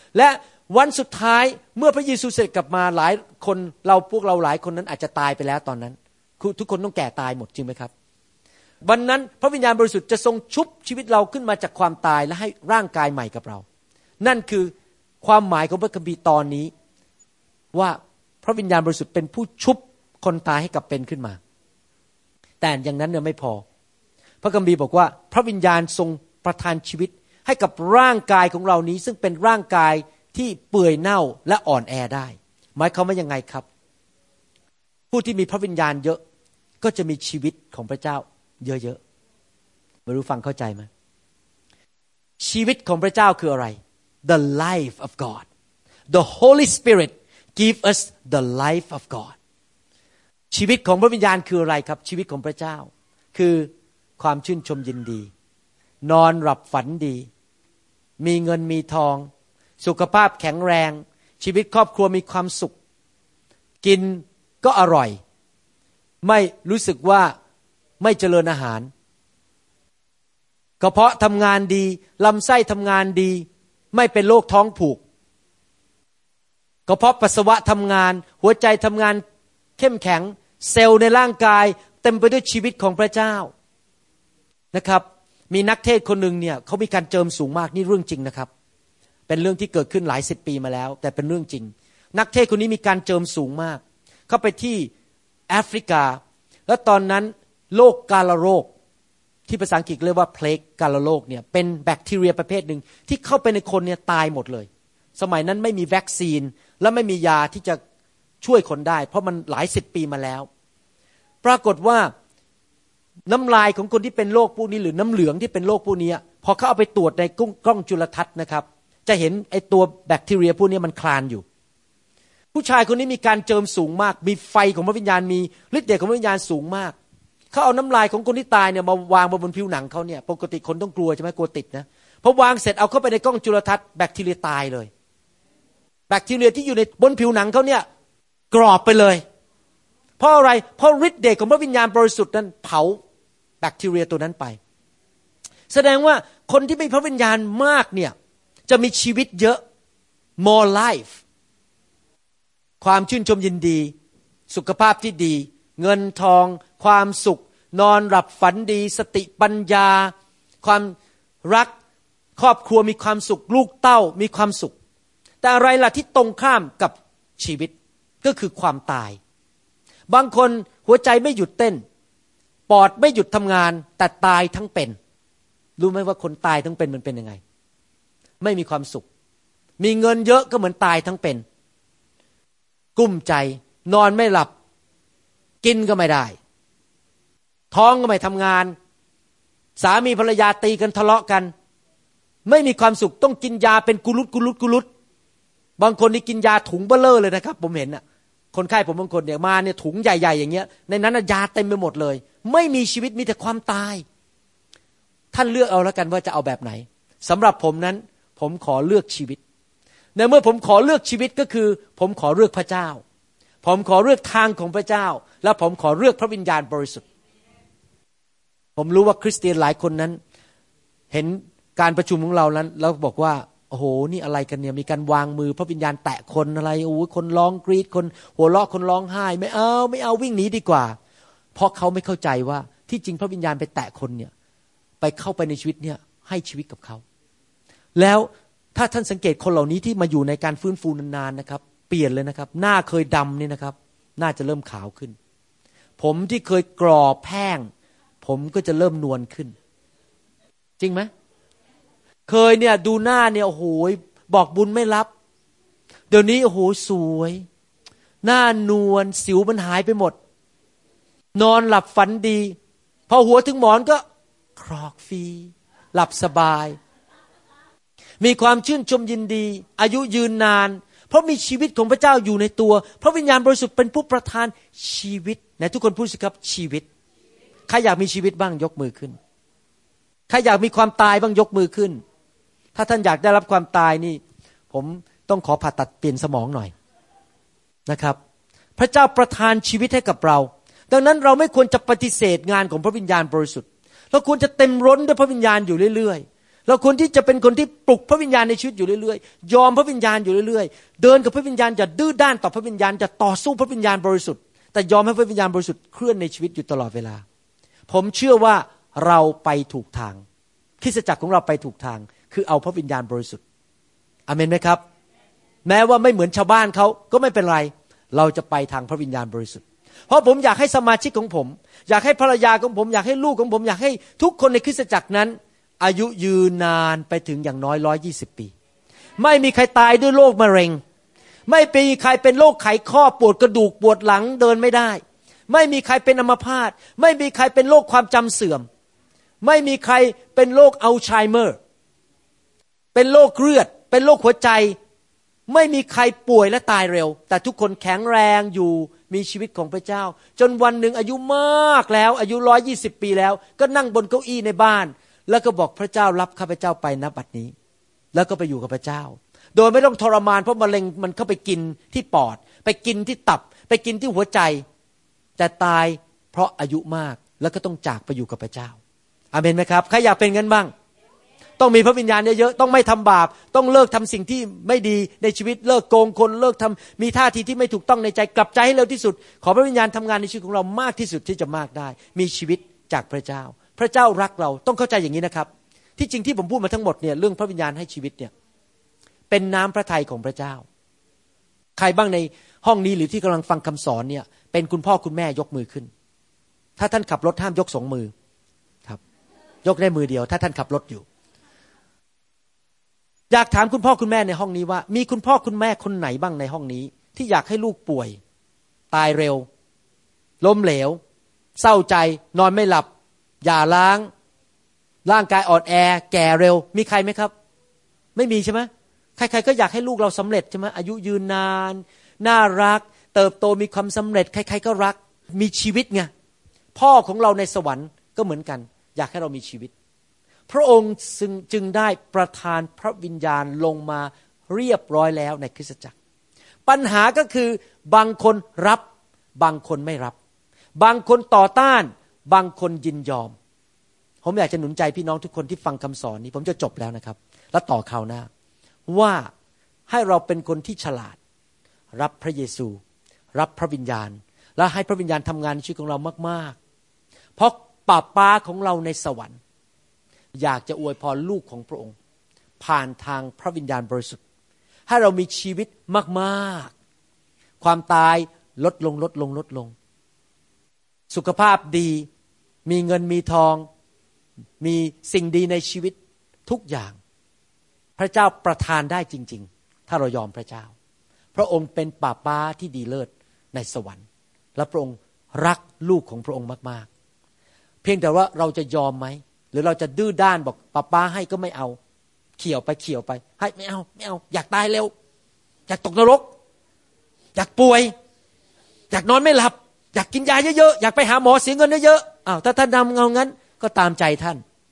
และวันสุดท้ายเมื่อพระเยซูเสด็จกลับมาหลายคนเราพวกเราหลายคนนั้นอาจจะตายไปแล้วตอนนั้นทุกคนต้องแก่ตายหมดจริงไหมครับวันนั้นพระวิญญาณบริสุทธิ์จะทรงชุบชีวิตเราขึ้นมาจากความตายและให้ร่างกายใหม่กับเรานั่นคือความหมายของพระคัมภีร์ตอนนี้ว่าพระวิญญาณบริสุทธิ์เป็นผู้ชุบคนตายให้กลับเป็นขึ้นมาแต่อย่างนั้นเนี่ยไม่พอพระคัมภีร์บอกว่าพระวิญญาณทรงประทานชีวิตให้กับร่างกายของเรานี้ซึ่งเป็นร่างกายที่เปื่อยเน่าและอ่อนแอได้หมายความว่ายังไงครับผู้ที่มีพระวิญญาณเยอะก็จะมีชีวิตของพระเจ้าเยอะๆไม่รู้ฟังเข้าใจไหมชีวิตของพระเจ้าคืออะไร The life of God The Holy Spirit give us the life of God ชีวิตของพระวิญญาณคืออะไรครับชีวิตของพระเจ้าคือความชื่นชมยินดีนอนหลับฝันดีมีเงินมีทองสุขภาพแข็งแรงชีวิตครอบครัวมีความสุขกินก็อร่อยไม่รู้สึกว่าไม่เจริญอาหารกระเพาะทำงานดีลำไส้ทำงานดีไม่เป็นโรคท้องผูกกระเพาะปัสสาวะทำงานหัวใจทำงานเข้มแข็งเซลล์ในร่างกายเต็มไปด้วยชีวิตของพระเจ้านะครับมีนักเทศคนหนึ่งเนี่ยเขามีการเจิมสูงมากนี่เรื่องจริงนะครับเป็นเรื่องที่เกิดขึ้นหลายสิบปีมาแล้วแต่เป็นเรื่องจริงนักเทศคนนี้มีการเจิมสูงมากเข้าไปที่แอฟริกาแล้วตอนนั้นโรคกาฬโรคที่ภาษาอังกฤษเรียกว่าเพลกกาฬโรคเนี่ยเป็นแบคทีเรียประเภทหนึ่งที่เข้าไปในคนเนี่ยตายหมดเลยสมัยนั้นไม่มีวัคซีนและไม่มียาที่จะช่วยคนได้เพราะมันหลายสิบปีมาแล้วปรากฏว่าน้ำลายของคนที่เป็นโรคพวกนี้หรือน้ำเหลืองที่เป็นโรคพวกนี้พอเขาเอาไปตรวจในกล้องจุลทรรศน์นะครับจะเห็นไอ้ตัวแบคทีเรียพวกนี้มันคลานอยู่ผู้ชายคนนี้มีการเจิมสูงมากมีไฟของพระวิญญาณมีฤทธิ์เดชของพระวิญญาณสูงมากเขาเอาน้ำลายของคนที่ตายเนี่ยมาวางบนผิวหนังเขาเนี่ยปกติคนต้องกลัวใช่ไหมกลัวติดนะพอวางเสร็จเอาเข้าไปในกล้องจุลทรรศน์แบคทีเรียตายเลยแบคทีเรียที่อยู่ในบนผิวหนังเขาเนี่ยกรอบไปเลยเพราะอะไรเพราะฤทธิ์เดชของพระวิญญาณบริสุทธิ์นั้นเผาแบคทีเรียตัวนั้นไปแสดงว่าคนที่มีพระวิญญาณมากเนี่ยจะมีชีวิตเยอะ more life ความชื่นชมยินดีสุขภาพที่ดีเงินทองความสุขนอนหลับฝันดีสติปัญญาความรักครอบครัวมีความสุขลูกเต้ามีความสุขแต่อะไรล่ะที่ตรงข้ามกับชีวิตก็คือความตายบางคนหัวใจไม่หยุดเต้นปอดไม่หยุดทำงานแต่ตายทั้งเป็นรู้ไหมว่าคนตายทั้งเป็นมันเป็นยังไงไม่มีความสุขมีเงินเยอะก็เหมือนตายทั้งเป็นกุ้มใจนอนไม่หลับกินก็ไม่ได้ท้องก็ไม่ทำงานสามีภรรยาตีกันทะเลาะกันไม่มีความสุขต้องกินยาเป็นกุลุตกุลุตกุลุตบางคนนี่กินยาถุงเบ้อเร่อเลยนะครับผมเห็นน่ะคนไข้ผมบางคนเนี่ยมาเนี่ยถุงใหญ่ๆอย่างเงี้ยในนั้นยาเต็มไปหมดเลยไม่มีชีวิตมีแต่ความตายท่านเลือกเอาแล้วกันว่าจะเอาแบบไหนสำหรับผมนั้นผมขอเลือกชีวิตในเมื่อผมขอเลือกชีวิตก็คือผมขอเลือกพระเจ้าผมขอเลือกทางของพระเจ้าและผมขอเลือกพระวิญญาณบริสุทธิ์ผมรู้ว่าคริสเตียนหลายคนนั้นเห็นการประชุมของเรานั้นแล้วบอกว่าโอ้โหนี่อะไรกันเนี่ยมีการวางมือพระวิญญาณแตะคนอะไรโอ้โหคนร้องกรีดคนหัวเราะคนร้องไห้ไม่เอาไม่เอาวิ่งหนีดีกว่าเพราะเขาไม่เข้าใจว่าที่จริงพระวิญญาณไปแตะคนเนี่ยไปเข้าไปในชีวิตเนี่ยให้ชีวิตกับเขาแล้วถ้าท่านสังเกตคนเหล่านี้ที่มาอยู่ในการฟื้นฟูนานๆนะครับเปลี่ยนเลยนะครับหน้าเคยดำนี่นะครับหน้าจะเริ่มขาวขึ้นผมที่เคยกรอบแห้งผมก็จะเริ่มนวลขึ้นจริงไหมเคยเนี่ยดูหน้าเนี่ยโอ้โหบอกบุญไม่รับเดี๋ยวนี้โอ้โหสวยหน้านวลสิวมันหายไปหมดนอนหลับฝันดีพอหัวถึงหมอนก็ครอกฟรีหลับสบายมีความชื่นชมยินดีอายุยืนนานเพราะมีชีวิตของพระเจ้าอยู่ในตัวพระวิญญาณบริสุทธิ์เป็นผู้ประทานชีวิตไหนทุกคนพูดสิครับชีวิตใครอยากมีชีวิตบ้างยกมือขึ้นใครอยากมีความตายบ้างยกมือขึ้นถ้าท่านอยากได้รับความตายนี่ผมต้องขอผ่าตัดเปลี่ยนสมองหน่อยนะครับพระเจ้าประทานชีวิตให้กับเราดังนั้นเราไม่ควรจะปฏิเสธงานของพระวิญญาณบริสุทธิ์เราควรจะเต็มร้นด้วยพระวิญญาณอยู่เรื่อยๆเราควรที่จะเป็นคนที่ปลุกพระวิญญาณในชีวิตอยู่เรื่อยๆยอมพระวิญญาณอยู่เรื่อยๆเดินกับพระวิญญาณอย่าดื้อด้านต่อพระวิญญาณอย่าต่อสู้พระวิญญาณบริสุทธิ์แต่ยอมให้พระวิญญาณบริสุทธิ์เคลื่อนในชีวิตอยู่ตลอดเวลาผมเชื่อว่าเราไปถูกทางคริสตจักรของเราไปถูกทางคือเอาพระวิญญาณบริสุทธิ์อาเมนไหมครับแม้ว่าไม่เหมือนชาวบ้านเขาก็ไม่เป็นไรเราจะไปทางพระวิญญาณบริสุทธิ์เพราะผมอยากให้สมาชิกของผมอยากให้ภรรยาของผมอยากให้ลูกของผมอยากให้ทุกคนในคริสตจักรนั้นอายุยืนนานไปถึงอย่างน้อยหนึ่งร้อยยี่สิบปีไม่มีใครตายด้วยโรคมะเร็งไม่มีใครเป็นโรคไขข้อปวดกระดูกปวดหลังเดินไม่ได้ไม่มีใครเป็นอัมพาตไม่มีใครเป็นโรคความจำเสื่อมไม่มีใครเป็นโรคอัลไซเมอร์เป็นโรคเลือดเป็นโรคหัวใจไม่มีใครป่วยและตายเร็วแต่ทุกคนแข็งแรงอยู่มีชีวิตของพระเจ้าจนวันหนึ่งอายุมากแล้วอายุหนึ่งร้อยยี่สิบปีแล้วก็นั่งบนเก้าอี้ในบ้านแล้วก็บอกพระเจ้ารับข้าพเจ้าไปณบัดนี้แล้วก็ไปอยู่กับพระเจ้าโดยไม่ต้องทรมานเพราะมะเร็งมันเข้าไปกินที่ปอดไปกินที่ตับไปกินที่หัวใจแต่ตายเพราะอายุมากแล้วก็ต้องจากไปอยู่กับพระเจ้าอาเมนไหมครับใครอยากเป็นงั้นบ้างต้องมีพระวิญญาณเยอะๆต้องไม่ทำบาปต้องเลิกทำสิ่งที่ไม่ดีในชีวิตเลิกโกงคนเลิกทำมีท่าทีที่ไม่ถูกต้องในใจกลับใจให้เร็วที่สุดขอพระวิญญาณทำงานในชีวิตของเรามากที่สุดที่จะมากได้มีชีวิตจากพระเจ้าพระเจ้ารักเราต้องเข้าใจอย่างนี้นะครับที่จริงที่ผมพูดมาทั้งหมดเนี่ยเรื่องพระวิญญาณให้ชีวิตเนี่ยเป็นน้ำพระทัยของพระเจ้าใครบ้างในห้องนี้หรือที่กำลังฟังคำสอนเนี่ยเป็นคุณพ่อคุณแม่ยกมือขึ้นถ้าท่านขับรถห้ามยกสองมือครับยกได้มือเดียวถ้าท่านขับรถอยู่อยากถามคุณพ่อคุณแม่ในห้องนี้ว่ามีคุณพ่อคุณแม่คนไหนบ้างในห้องนี้ที่อยากให้ลูกป่วยตายเร็วล้มเหลวเศร้าใจนอนไม่หลับหย่าร้างร่างกายอ่อนแอแก่เร็วมีใครไหมครับไม่มีใช่ไหมใครๆก็อยากให้ลูกเราสำเร็จใช่ไหมอายุยืนนานน่ารักเติบโตมีความสำเร็จใครๆก็รักมีชีวิตไงพ่อของเราในสวรรค์ก็เหมือนกันอยากให้เรามีชีวิตพระองค์จึงได้ประทานพระวิญญาณลงมาเรียบร้อยแล้วในคริสตจักรปัญหาก็คือบางคนรับบางคนไม่รับบางคนต่อต้านบางคนยินยอมผมอยากจะหนุนใจพี่น้องทุกคนที่ฟังคำสอนนี้ผมจะจบแล้วนะครับแล้วต่อคราวหน้าว่าให้เราเป็นคนที่ฉลาดรับพระเยซูรับพระวิญญาณและให้พระวิญญาณทำงานในชีวิตของเรามากๆเพราะป่าป้าของเราในสวรรค์อยากจะอวยพรลูกของพระองค์ผ่านทางพระวิญญาณบริสุทธิ์ให้เรามีชีวิตมากๆความตายลดลงลดลงลดลงสุขภาพดีมีเงินมีทองมีสิ่งดีในชีวิตทุกอย่างพระเจ้าประทานได้จริงๆถ้าเรายอมพระเจ้าพระองค์เป็นป่าป้าที่ดีเลิศในสวรรค์และพระองค์รักลูกของพระองค์มากๆเพียงแต่ว่าเราจะยอมไหมหรือเราจะดื้อด้านบอกป้าป้าให้ก็ไม่เอาเขี่ยวไปเขี่ยวไปให้ไม่เอาไม่เอาอยากตายเร็วอยากตกนรกอยากป่วยอยากนอนไม่หลับอยากกินยาเยอะๆอยากไปหาหมอเสียเงินเยอะๆอ้าวถ้าท่านทำเงางั้นก็ตามใจท่าน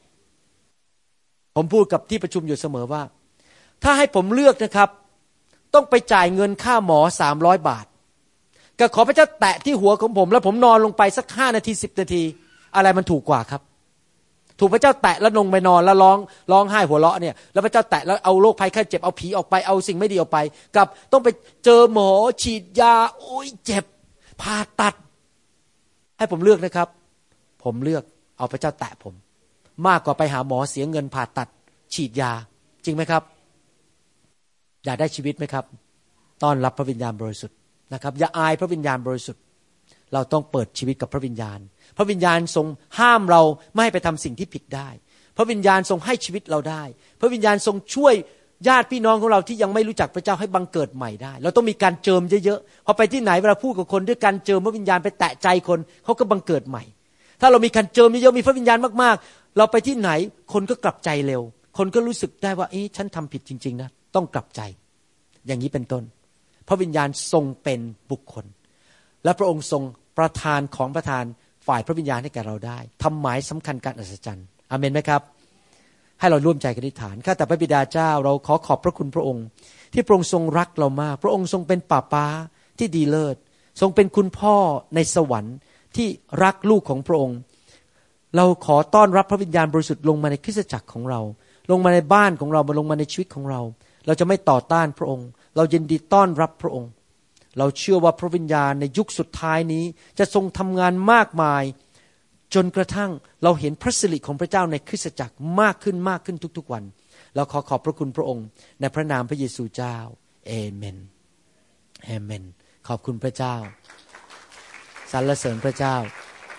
ผมพูดกับที่ประชุมอยู่เสมอว่าถ้าให้ผมเลือกนะครับต้องไปจ่ายเงินค่าหมอสามร้อยบาทก็ขอพระเจ้าแตะที่หัวของผมแล้วผมนอนลงไปสักห้านาทีสิบนาทีอะไรมันถูกกว่าครับถูกพระเจ้าแตะแล้วลงไปนอนแล้วร้องร้องไห้หัวเราะเนี่ยแล้วพระเจ้าแตะแล้วเอาโรคภัยไข้เจ็บเอาผีออกไปเอาสิ่งไม่ดีออกไปกับต้องไปเจอหมอฉีดยาโอ้ยเจ็บผ่าตัดให้ผมเลือกนะครับผมเลือกเอาพระเจ้าแตะผมมากกว่าไปหาหมอเสียเงินผ่าตัดฉีดยาจริงไหมครับอยากได้ชีวิตไหมครับต้อนรับพระวิญญาณบริสุทธิ์นะครับอย่าอายพระวิญญาณบริสุทธิ์เราต้องเปิดชีวิตกับพระวิญญาณพระวิญญาณทรงห้ามเราไม่ให้ไปทำสิ่งที่ผิดได้พระวิญญาณทรงให้ชีวิตเราได้พระวิญญาณทรงช่วยญาติพี่น้องของเราที่ยังไม่รู้จักพระเจ้าให้บังเกิดใหม่ได้เราต้องมีการเจิมเยอะๆพอไปที่ไหนเวลาพูดกับคนด้วยการเจิมพระวิญญาณไปแตะใจคนเขาก็บังเกิดใหม่ถ้าเรามีการเจิมเยอะๆมีพระวิญญาณมากๆเราไปที่ไหนคนก็กลับใจเร็วคนก็รู้สึกได้ว่าเอ๊ะฉันทำผิดจริงๆนะต้องกลับใจอย่างนี้เป็นต้นพระวิญญาณทรงเป็นบุคคลและพระองค์ทรงประทานของประทานฝ่ายพระวิญญาณให้แก่เราได้ทำหมายสำคัญการอัศจรรย์อาเมนไหมครับให้เราร่วมใจกันอธิษฐานข้าแต่พระบิดาเจ้าเราขอขอบพระคุณพระองค์ที่พระองค์ทรงรักเรามากพระองค์ทรงเป็นป่าป้าที่ดีเลิศทรงเป็นคุณพ่อในสวรรค์ที่รักลูกของพระองค์เราขอต้อนรับพระวิญญาณบริสุทธิ์ลงมาในคริสตจักรของเราลงมาในบ้านของเรามาลงมาในชีวิตของเราเราจะไม่ต่อต้านพระองค์เรายินดีต้อนรับพระองค์เราเชื่อว่าพระวิญญาณในยุคสุดท้ายนี้จะทรงทำงานมากมายจนกระทั่งเราเห็นพระสิริของพระเจ้าในคริสตจักรมากขึ้นมากขึ้นทุกๆวันเราขอขอบพระคุณพระองค์ในพระนามพระเยซูเจ้าเอเมนเอเมนขอบคุณพระเจ้าสรรเสริญพระเจ้า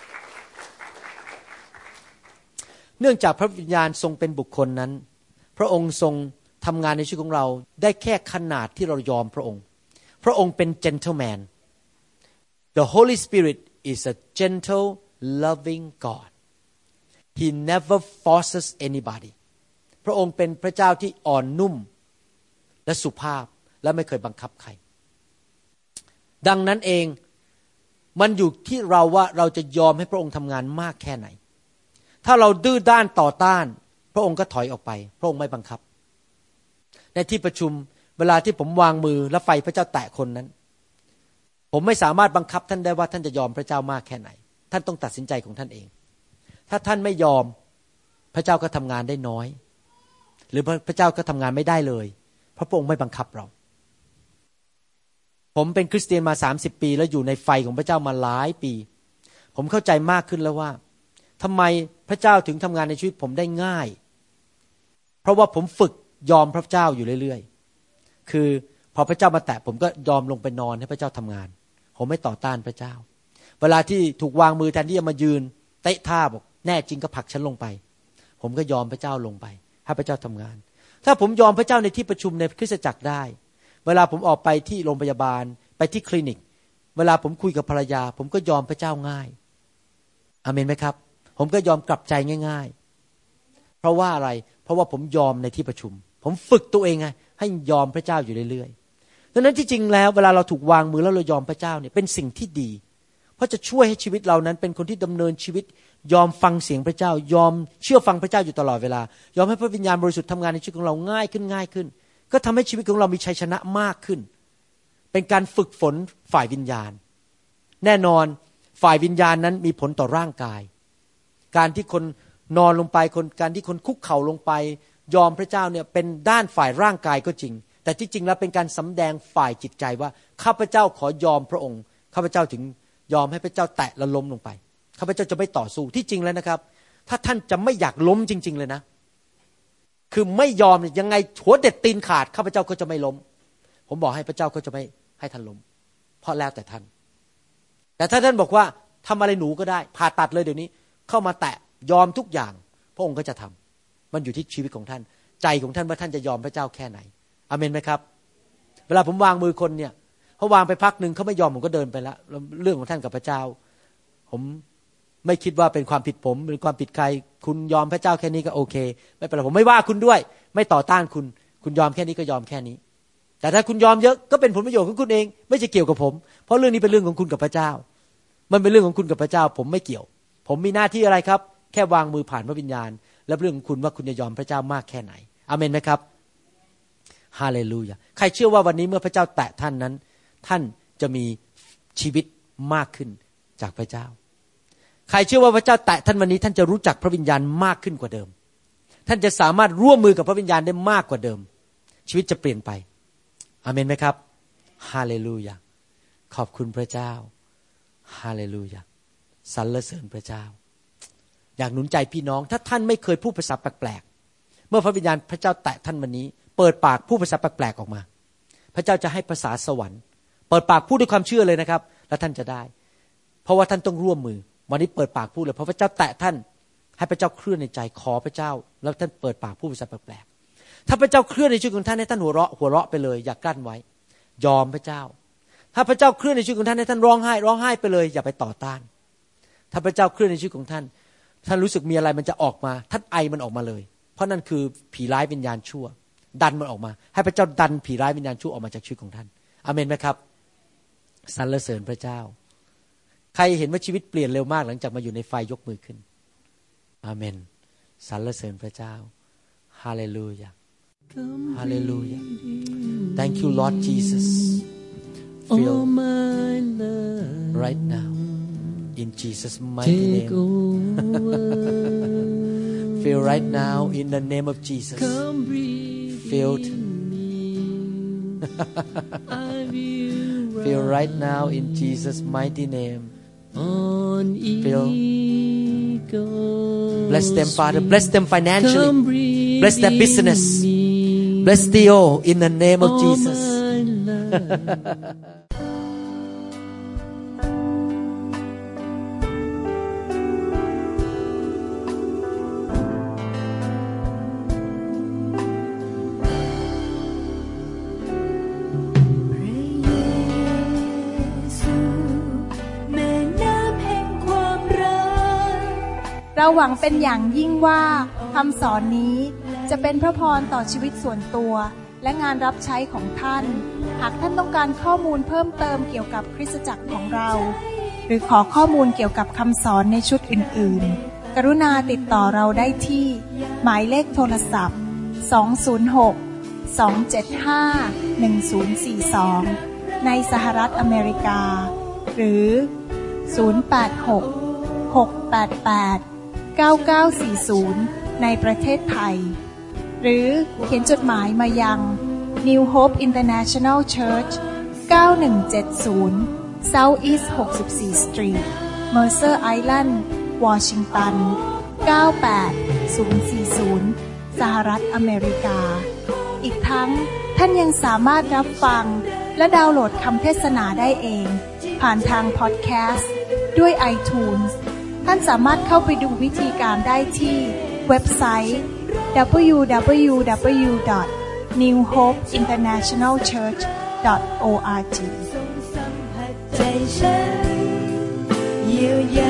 เนื่องจากพระวิญญาณทรงเป็นบุคคลนั้นพระองค์ทรงทำงานในชีวิตของเราได้แค่ขนาดที่เรายอมพระองค์พระองค์เป็น gentleman The Holy Spirit is a gentle loving God He never forces anybody พระองค์เป็นพระเจ้าที่อ่อนนุ่มและสุภาพและไม่เคยบังคับใครดังนั้นเองมันอยู่ที่เราว่าเราจะยอมให้พระองค์ทำงานมากแค่ไหนถ้าเราดื้อด้านต่อต้านพระองค์ก็ถอยออกไปพระองค์ไม่บังคับในที่ประชุมเวลาที่ผมวางมือและไฟพระเจ้าแตะคนนั้นผมไม่สามารถบังคับท่านได้ว่าท่านจะยอมพระเจ้ามากแค่ไหนท่านต้องตัดสินใจของท่านเองถ้าท่านไม่ยอมพระเจ้าก็ทำงานได้น้อยหรือพระเจ้าก็ทำงานไม่ได้เลยเพราะพระองค์ไม่บังคับเราผมเป็นคริสเตียนมาสามสิบปีแล้วอยู่ในไฟของพระเจ้ามาหลายปีผมเข้าใจมากขึ้นแล้วว่าทำไมพระเจ้าถึงทำงานในชีวิตผมได้ง่ายเพราะว่าผมฝึกยอมพระเจ้าอยู่เรื่อยๆคือพอพระเจ้ามาแตะผมก็ยอมลงไปนอนให้พระเจ้าทำงานผมไม่ต่อต้านพระเจ้าเวลาที่ถูกวางมือแทนที่จะมายืนเตะท่าบอกแน่จริงก็ผลักฉันลงไปผมก็ยอมพระเจ้าลงไปให้พระเจ้าทำงานถ้าผมยอมพระเจ้าในที่ประชุมในคริสตจักรได้เวลาผมออกไปที่โรงพยาบาลไปที่คลินิกเวลาผมคุยกับภรรยาผมก็ยอมพระเจ้าง่ายอาเมนไหมครับผมก็ยอมกลับใจง่ายๆเพราะว่าอะไรเพราะว่าผมยอมในที่ประชุมผมฝึกตัวเองไงให้ยอมพระเจ้าอยู่เรื่อยๆดังนั้นที่จริงแล้วเวลาเราถูกวางมือแล้วเรายอมพระเจ้าเนี่ยเป็นสิ่งที่ดีเพราะจะช่วยให้ชีวิตเรานั้นเป็นคนที่ดำเนินชีวิตยอมฟังเสียงพระเจ้ายอมเชื่อฟังพระเจ้าอยู่ตลอดเวลายอมให้พระวิญญาณบริสุทธิ์ทำงานในชีวิตของเราง่ายขึ้นง่ายขึ้นก็ทำให้ชีวิตของเรามีชัยชนะมากขึ้นเป็นการฝึกฝนฝ่ายวิญญาณแน่นอนฝ่ายวิญญาณนั้นมีผลต่อร่างกายการที่คนนอนลงไปคนการที่คนคุกเข่าลงไปยอมพระเจ้าเนี่ยเป็นด้านฝ่ายร่างกายก็จริงแต่ที่จริงแล้วเป็นการสำแดงฝ่ายจิตใจว่าข้าพเจ้าขอยอมพระองค์ข้าพเจ้าถึงยอมให้พระเจ้าแตะและล้มลงไปข้าพเจ้าจะไม่ต่อสู้ที่จริงแล้วนะครับถ้าท่านจะไม่อยากล้มจริงๆเลยนะคือไม่ยอมยังไงหัวเด็ดตีนขาดข้าพเจ้าก็จะไม่ล้มผมบอกให้พระเจ้าก็จะไม่ให้ท่านล้มเพราะแล้วแต่ท่านแต่ถ้าท่านบอกว่าทำอะไรหนูก็ได้ผ่าตัดเลยเดี๋ยวนี้เข้ามาแตะยอมทุกอย่างพระองค์ก็จะทำมันอยู่ที่ชีวิตของท่านใจของท่านว่าท่านจะยอมพระเจ้าแค่ไหนอาเมนไหมครับเวลาผมวางมือคนเนี่ยเขาวางไปพักหนึ่งเขาไม่ยอมผมก็เดินไปแล้วเรื่องของท่านกับพระเจ้าผมไม่คิดว่าเป็นความผิดผมเป็นความผิดใครคุณยอมพระเจ้าแค่นี้ก็โอเคไม่เป็นไรผมไม่ว่าคุณด้วยไม่ต่อต้านคุณคุณยอมแค่นี้ก็ยอมแค่นี้แต่ถ้าคุณยอมเยอะก็เป็นผลประโยชน์ของคุณเองไม่ใช่เกี่ยวกับผมเพราะเรื่องนี้เป็นเรื่องของคุณกับพระเจ้ามันเป็นเรื่องของคุณกับพระเจ้าผมไม่เกี่ยวผมมีหน้าที่อะไรครับแค่วางมือผ่านพระวิญญาณและเรื่องของคุณว่าคุณจะยอมพระเจ้ามากแค่ไหนอาเมนไหมครับฮาเลลูยาใครเชื่อว่าวันนี้เมื่อพระเจ้าแตะท่านนั้นท่านจะมีชีวิตมากขึ้นจากพระเจ้าใครเชื่อว่าพระเจ้าแตะท่านวันนี้ท่านจะรู้จักพระวิญญาณมากขึ้นกว่าเดิมท่านจะสามารถร่วมมือกับพระวิญญาณได้มากกว่าเดิมชีวิตจะเปลี่ยนไปอาเมนไหมครับฮาเลลูยาขอบคุณพระเจ้าฮาเลลูยาสรรเสริญพระเจ้าอยากหนุนใจพี่น้องถ้าท่านไม่เคยพูดภาษาแปลกๆเมื่อพระวิญญาณพระเจ้าแตะท่านวันนี้เปิดปากพูดภาษาแปลกๆออกมาพระเจ้าจะให้ภาษาสวรรค์เปิดปากพูดด้วยความเชื่อเลยนะครับแล้วท่านจะได้เพราะว่าท่านต้องร่วมมือวันนี้เปิดปากพูดเลยเพราะพระเจ้าแตะท่านให้พระเจ้าเคลื่อนในใจขอพระเจ้าแล้วท่านเปิดปากพูดภาษาแปลกๆถ้าพระเจ้าเคลื่อนในชีวิตของท่านให้ท่านหัวเราะหัวเราะไปเลยอย่ากลั้นไว้ยอมพระเจ้าถ้าพระเจ้าเคลื่อนในชีวิตของท่านให้ท่านร้องไห้ร้องไห้ไปเลยอย่าไปต่อต้านถ้าพระเจ้าเคลื่อนในชีวิตของท่านท่านรู้สึกมีอะไรมันจะออกมาท่านไอมันออกมาเลยเพราะนั่นคือผีร้ายวิญญาณชั่วดันมันออกมาให้พระเจ้าดันผีร้ายวิญญาณชั่วออกมาจากชีวิตของท่านอาเมนไหมครับสรรเสริญพระเจ้าใครเห็นว่าชีวิตเปลี่ยนเร็วมากหลังจากมาอยู่ในไฟยกมือขึ้นอาเมนสรรเสริญพระเจ้าฮาเลลูยาฮาเลลูยา Thank you Lord Jesus Feel right now in Jesus mighty name Feel right now in the name of Jesus. Feel Feel right now in Jesus' mighty name. Feel. Bless them, Father. Bless them financially. Bless their business. Bless Theo in the name of Jesus. เราหวังเป็นอย่างยิ่งว่าคำสอนนี้จะเป็นพระพรต่อชีวิตส่วนตัวและงานรับใช้ของท่านหากท่านต้องการข้อมูลเพิ่มเติมเกี่ยวกับคริสตจักรของเราหรือขอข้อมูลเกี่ยวกับคำสอนในชุดอื่นๆกรุณาติดต่อเราได้ที่หมายเลขโทรศัพท์สอง ศูนย์ หก สอง เจ็ด ห้า หนึ่ง ศูนย์ สี่ สองในสหรัฐอเมริกาหรือศูนย์ แปด หก หก แปด แปด เก้า เก้า สี่ ศูนย์ในประเทศไทยหรือเขียนจดหมายมายัง New Hope International Church เก้าหนึ่งเจ็ดศูนย์ South East หกสิบสี่ Street Mercer Island Washington เก้าแปดศูนย์สี่ศูนย์สหรัฐอเมริกาอีกทั้งท่านยังสามารถรับฟังและดาวน์โหลดคำเทศนาได้เองผ่านทางพอดแคสต์ด้วย iTunes ท่านสามารถเข้าไปดูวิธีการได้ที่เว็บไซต์ ดับเบิลยู ดับเบิลยู ดับเบิลยู ดอท นิว โฮป อินเตอร์เนชั่นแนล เชิร์ช ดอท โอ อาร์ จี เยียวยา